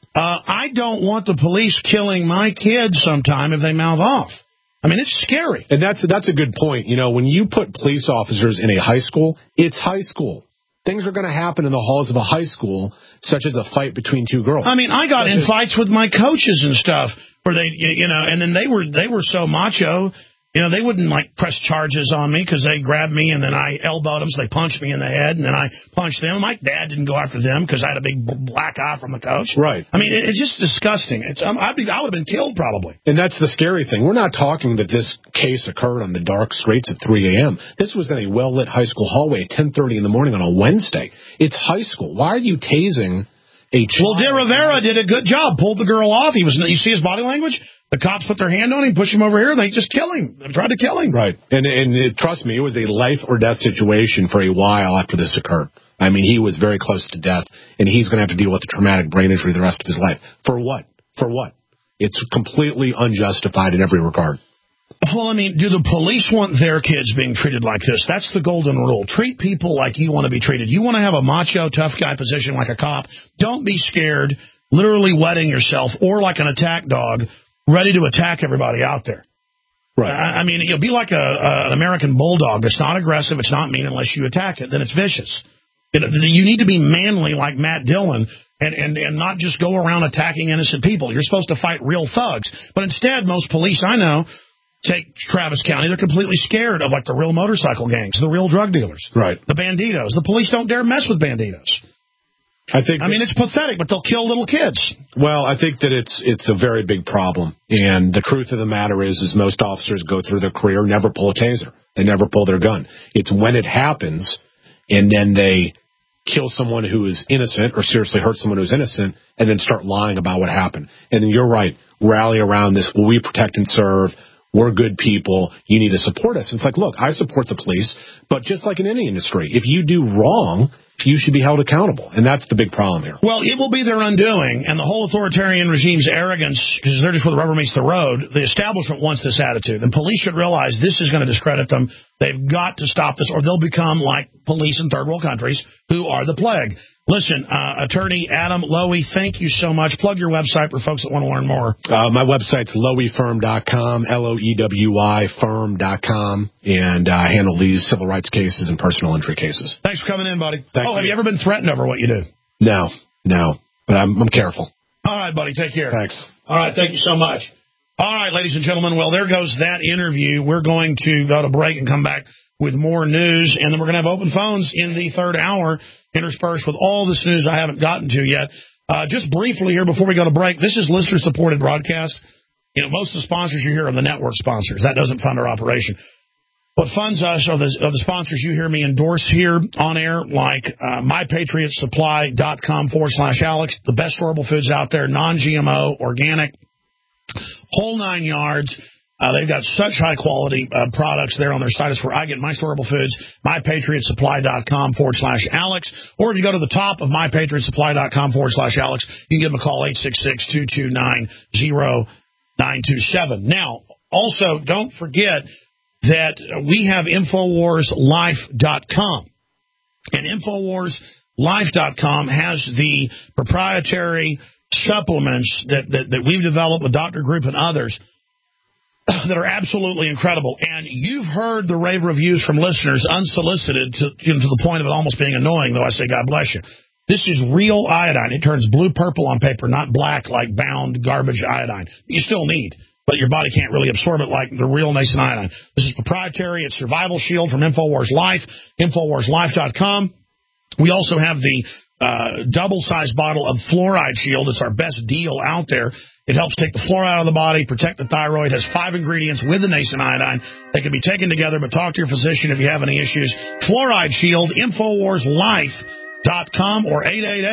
I don't want the police killing my kids sometime if they mouth off. I mean, it's scary. And that's a good point. You know, when you put police officers in a high school, it's high school. Things are going to happen in the halls of a high school, such as a fight between two girls. I mean, I got in fights with my coaches and stuff where they, and then they were so macho. They wouldn't, like, press charges on me because they grabbed me and then I elbowed them, so they punched me in the head, and then I punched them. My dad didn't go after them because I had a big black eye from the coach. Right. I mean, it's just disgusting. I would have been killed probably. And that's the scary thing. We're not talking that this case occurred on the dark streets at 3 a.m. This was in a well-lit high school hallway at 10:30 in the morning on a Wednesday. It's high school. Why are you tasing a child? Well, De Rivera did a good job. Pulled the girl off. You see his body language? The cops put their hand on him, push him over here, and they just kill him. They tried to kill him. Right. And trust me, it was a life-or-death situation for a while after this occurred. I mean, he was very close to death, and he's going to have to deal with the traumatic brain injury the rest of his life. For what? For what? It's completely unjustified in every regard. Well, I mean, do the police want their kids being treated like this? That's the golden rule. Treat people like you want to be treated. You want to have a macho, tough guy position like a cop. Don't be scared, literally wetting yourself, or like an attack dog, ready to attack everybody out there. Right. I mean, you'll be like an American bulldog that's not aggressive, it's not mean unless you attack it, then it's vicious. You need to be manly like Matt Dillon and not just go around attacking innocent people. You're supposed to fight real thugs. But instead, most police I know, take Travis County, they're completely scared of like the real motorcycle gangs, the real drug dealers. Right. The banditos. The police don't dare mess with banditos. I mean, it's pathetic, but they'll kill little kids. Well, I think that it's a very big problem. And the truth of the matter is most officers go through their career, never pull a taser. They never pull their gun. It's when it happens, and then they kill someone who is innocent or seriously hurt someone who's innocent, and then start lying about what happened. And then you're right, rally around this, well, we protect and serve, we're good people, you need to support us. It's like, look, I support the police, but just like in any industry, if you do wrong, you should be held accountable. And that's the big problem here. Well, it will be their undoing, and the whole authoritarian regime's arrogance, because they're just where the rubber meets the road, the establishment wants this attitude. And police should realize this is going to discredit them. They've got to stop this, or they'll become like police in third world countries who are the plague. Listen, Attorney Adam Loewy, thank you so much. Plug your website for folks that want to learn more. My website's loewyfirm.com, L-O-E-W-Y firm.com, and I handle these civil rights cases and personal injury cases. Thanks for coming in, buddy. Thank you. Have you ever been threatened over what you do? No, but I'm careful. All right, buddy, take care. Thanks. All right, thank you so much. All right, ladies and gentlemen, well, there goes that interview. We're going to go to break and come back with more news, and then we're going to have open phones in the third hour, interspersed with all this news I haven't gotten to yet. Just briefly here before we go to break, this is listener-supported broadcast. You know, most of the sponsors you hear are the network sponsors. That doesn't fund our operation. What funds us are the sponsors you hear me endorse here on air, like mypatriotsupply.com/Alex, the best storable foods out there, non-GMO, organic, whole 9 yards. They've got such high-quality products there on their site. It's where I get my storable foods, mypatriotsupply.com/Alex. Or if you go to the top of mypatriotsupply.com/Alex, you can give them a call, 866-229-0927. Now, also, don't forget that we have InfoWarsLife.com. And InfoWarsLife.com has the proprietary supplements that we've developed with Dr. Group and others that are absolutely incredible. And you've heard the rave reviews from listeners unsolicited to the point of it almost being annoying, though I say God bless you. This is real iodine. It turns blue-purple on paper, not black like bound garbage iodine. You still need, but your body can't really absorb it like the real nascent iodine. This is proprietary. It's Survival Shield from InfoWars Life, InfoWarsLife.com. We also have the double-sized bottle of Fluoride Shield. It's our best deal out there. It helps take the fluoride out of the body, protect the thyroid, has 5 ingredients with the nascent iodine. They can be taken together, but talk to your physician if you have any issues. Fluoride Shield, InfoWarsLife.com or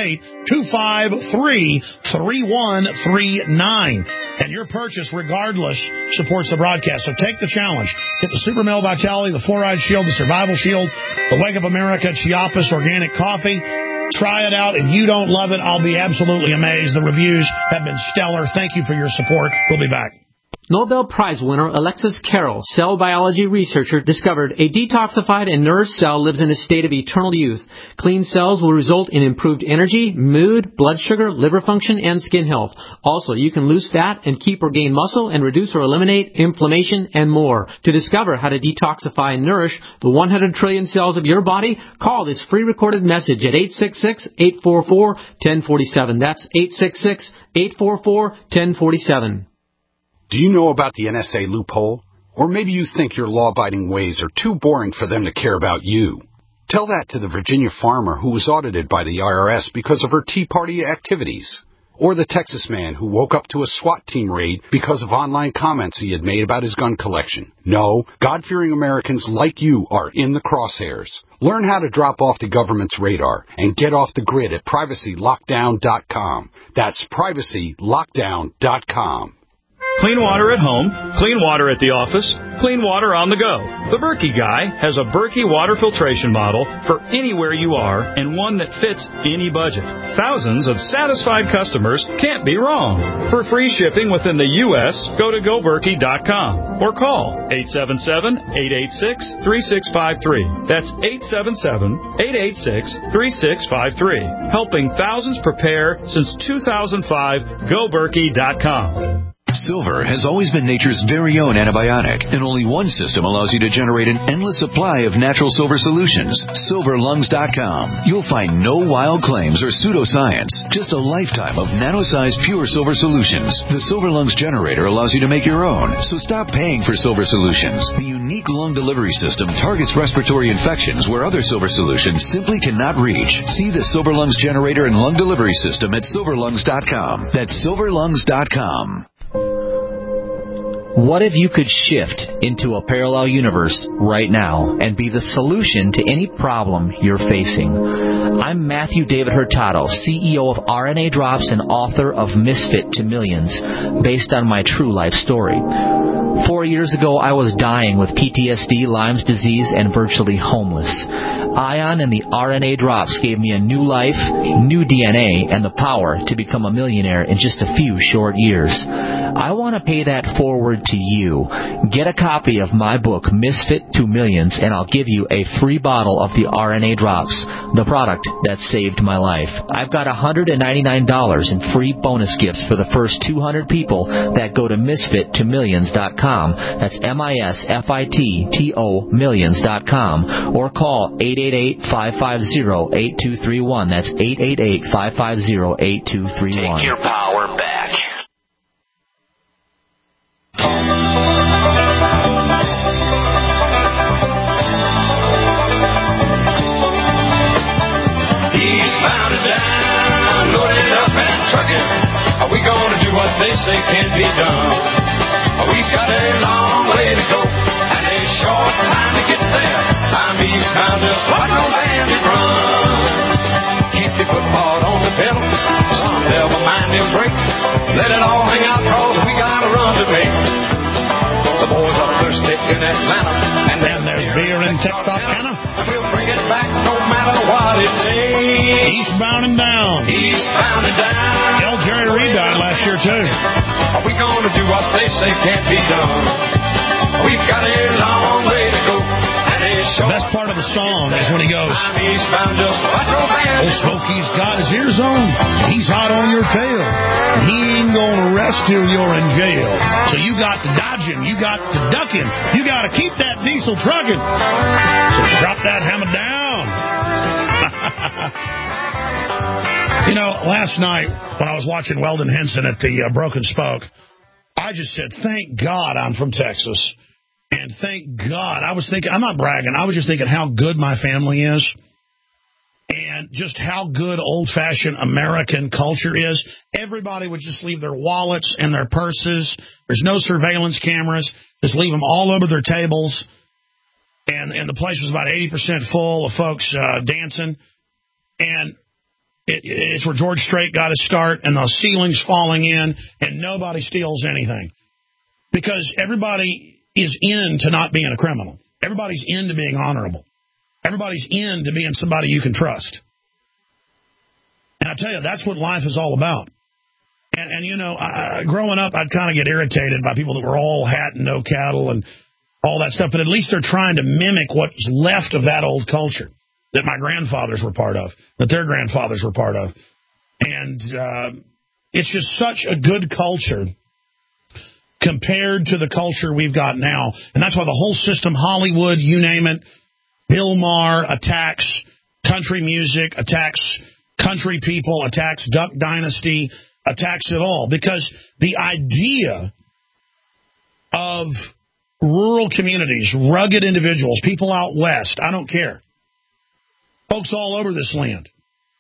888-253-3139. And your purchase, regardless, supports the broadcast. So take the challenge. Get the Super Male Vitality, the Fluoride Shield, the Survival Shield, the Wake Up America Chiapas Organic Coffee. Try it out. If you don't love it, I'll be absolutely amazed. The reviews have been stellar. Thank you for your support. We'll be back. Nobel Prize winner Alexis Carrel, cell biology researcher, discovered a detoxified and nourished cell lives in a state of eternal youth. Clean cells will result in improved energy, mood, blood sugar, liver function, and skin health. Also, you can lose fat and keep or gain muscle and reduce or eliminate inflammation and more. To discover how to detoxify and nourish the 100 trillion cells of your body, call this free recorded message at 866-844-1047. That's 866-844-1047. Do you know about the NSA loophole? Or maybe you think your law-abiding ways are too boring for them to care about you. Tell that to the Virginia farmer who was audited by the IRS because of her Tea Party activities. Or the Texas man who woke up to a SWAT team raid because of online comments he had made about his gun collection. No, God-fearing Americans like you are in the crosshairs. Learn how to drop off the government's radar and get off the grid at privacylockdown.com. That's privacylockdown.com. Clean water at home, clean water at the office, clean water on the go. The Berkey Guy has a Berkey water filtration model for anywhere you are and one that fits any budget. Thousands of satisfied customers can't be wrong. For free shipping within the U.S., go to goberkey.com or call 877-886-3653. That's 877-886-3653. Helping thousands prepare since 2005, goberkey.com. Silver has always been nature's very own antibiotic, and only one system allows you to generate an endless supply of natural silver solutions. SilverLungs.com. You'll find no wild claims or pseudoscience, just a lifetime of nano-sized pure silver solutions. The Silver Lungs generator allows you to make your own, so stop paying for silver solutions. The unique lung delivery system targets respiratory infections where other silver solutions simply cannot reach. See the Silver Lungs generator and lung delivery system at SilverLungs.com. That's SilverLungs.com. What if you could shift into a parallel universe right now and be the solution to any problem you're facing? I'm Matthew David Hurtado, CEO of RNA Drops and author of Misfit to Millions, based on my true life story. 4 years ago, I was dying with PTSD, Lyme's disease, and virtually homeless. Ion and the RNA Drops gave me a new life, new DNA, and the power to become a millionaire in just a few short years. I want to pay that forward to you. Get a copy of my book, Misfit to Millions, and I'll give you a free bottle of the RNA Drops, the product that saved my life. I've got $199 in free bonus gifts for the first 200 people that go to misfittomillions.com. That's MISFITTO millions.com, or call 888-550-8231. That's 888-550-8231. Take your power back. He's bound it down, loaded up and trucking. Are we gonna do what what they say can't be done. We've got a long way to go and a short time to get there. I'm eastbound, just watch no bandit run. Keep your foot hard on the pedal, son, never mind them brakes. Let it all hang out, cause we got a run to make. The boys are thirsty in Atlanta, and there's beer in Texarkana. We'll bring it back no matter what it takes. Eastbound and down. Eastbound and down. L. Jerry Reed died last year, too. Are we going to do what they say can't be done? We've got a long way to go. The best part of the song is when he goes, Old Smokey's got his ears on. He's hot on your tail. He ain't going to rest till you're in jail. So you got to dodge him. You got to duck him. You got to keep that diesel trucking. So drop that hammer down. You know, last night when I was watching Weldon Henson at the Broken Spoke, I just said, thank God I'm from Texas. And thank God, I was thinking, I'm not bragging, I was just thinking how good my family is and just how good old-fashioned American culture is. Everybody would just leave their wallets and their purses. There's no surveillance cameras. Just leave them all over their tables. And the place was about 80% full of folks dancing. And it's where George Strait got his start, and the ceiling's falling in, and nobody steals anything. Because everybody is into not being a criminal. Everybody's into being honorable. Everybody's into being somebody you can trust. And I tell you, that's what life is all about. And you know, growing up, I'd kind of get irritated by people that were all hat and no cattle and all that stuff, but at least they're trying to mimic what's left of that old culture that my grandfathers were part of, that their grandfathers were part of. And it's just such a good culture compared to the culture we've got now. And that's why the whole system, Hollywood, you name it, Bill Maher attacks country music, attacks country people, attacks Duck Dynasty, attacks it all. Because the idea of rural communities, rugged individuals, people out west, I don't care, folks all over this land,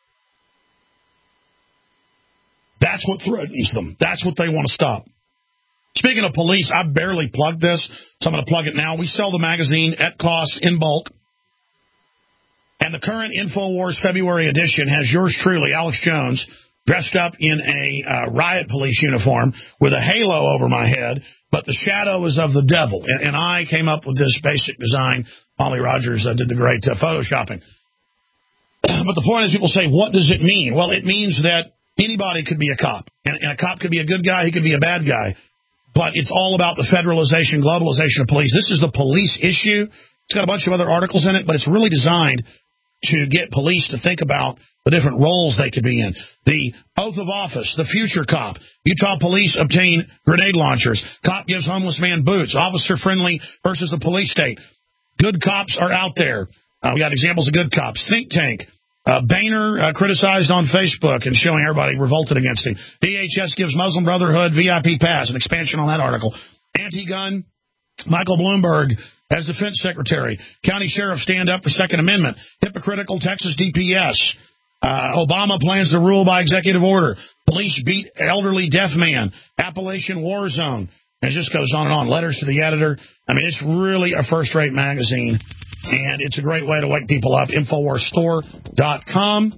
that's what threatens them. That's what they want to stop. Speaking of police, I barely plugged this, so I'm going to plug it now. We sell the magazine at cost in bulk. And the current InfoWars February edition has yours truly, Alex Jones, dressed up in a riot police uniform with a halo over my head, but the shadow is of the devil. And I came up with this basic design. Molly Rogers did the great photoshopping. But the point is, people say, what does it mean? Well, it means that anybody could be a cop. And a cop could be a good guy, he could be a bad guy. But it's all about the federalization, globalization of police. This is the police issue. It's got a bunch of other articles in it, but it's really designed to get police to think about the different roles they could be in. The oath of office, the future cop. Utah police obtain grenade launchers. Cop gives homeless man boots. Officer friendly versus the police state. Good cops are out there. We got examples of good cops. Think Tank. Boehner criticized on Facebook and showing everybody revolted against him. DHS gives Muslim Brotherhood VIP pass, an expansion on that article. Anti-gun, Michael Bloomberg as defense secretary. County sheriff stand up for Second Amendment. Hypocritical Texas DPS. Obama plans to rule by executive order. Police beat elderly deaf man. Appalachian war zone. And it just goes on and on. Letters to the editor. I mean, it's really a first-rate magazine. And it's a great way to wake people up. InfoWarsStore.com.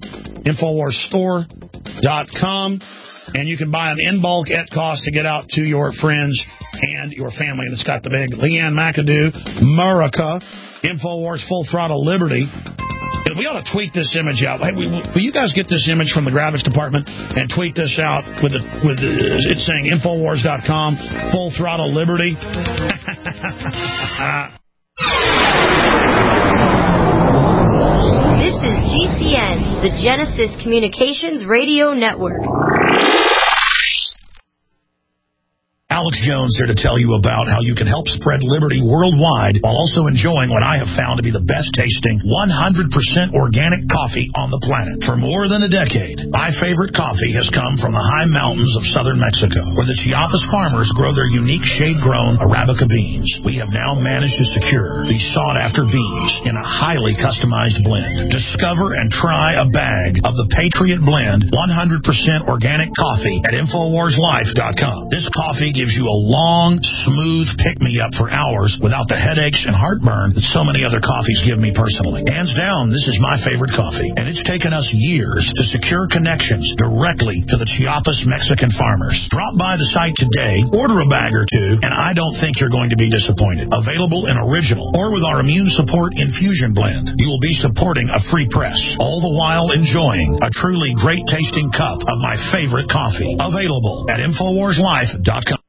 InfoWarsStore.com. And you can buy them in bulk at cost to get out to your friends and your family. And it's got the big Leanne McAdoo, Murica, InfoWars Full Throttle Liberty. And we ought to tweet this image out. Hey, will you guys get this image from the graphics department and tweet this out with it's saying Infowars.com, Full Throttle Liberty? This is GCN, the Genesis Communications Radio Network. Alex Jones here to tell you about how you can help spread liberty worldwide while also enjoying what I have found to be the best tasting 100% organic coffee on the planet. For more than a decade, My favorite coffee has come from the high mountains of southern Mexico, where the Chiapas farmers grow their unique shade-grown Arabica beans. We have now managed to secure these sought-after beans in a highly customized blend. Discover and try a bag of the Patriot Blend 100% organic coffee at InfoWarsLife.com. This coffee gives you a long, smooth pick-me-up for hours without the headaches and heartburn that so many other coffees give me personally. Hands down, this is my favorite coffee, and it's taken us years to secure connections directly to the Chiapas Mexican farmers. Drop by the site today, order a bag or two, and I don't think you're going to be disappointed. Available in original or with our immune support infusion blend. You will be supporting a free press, all the while enjoying a truly great tasting cup of my favorite coffee. Available at InfoWarsLife.com.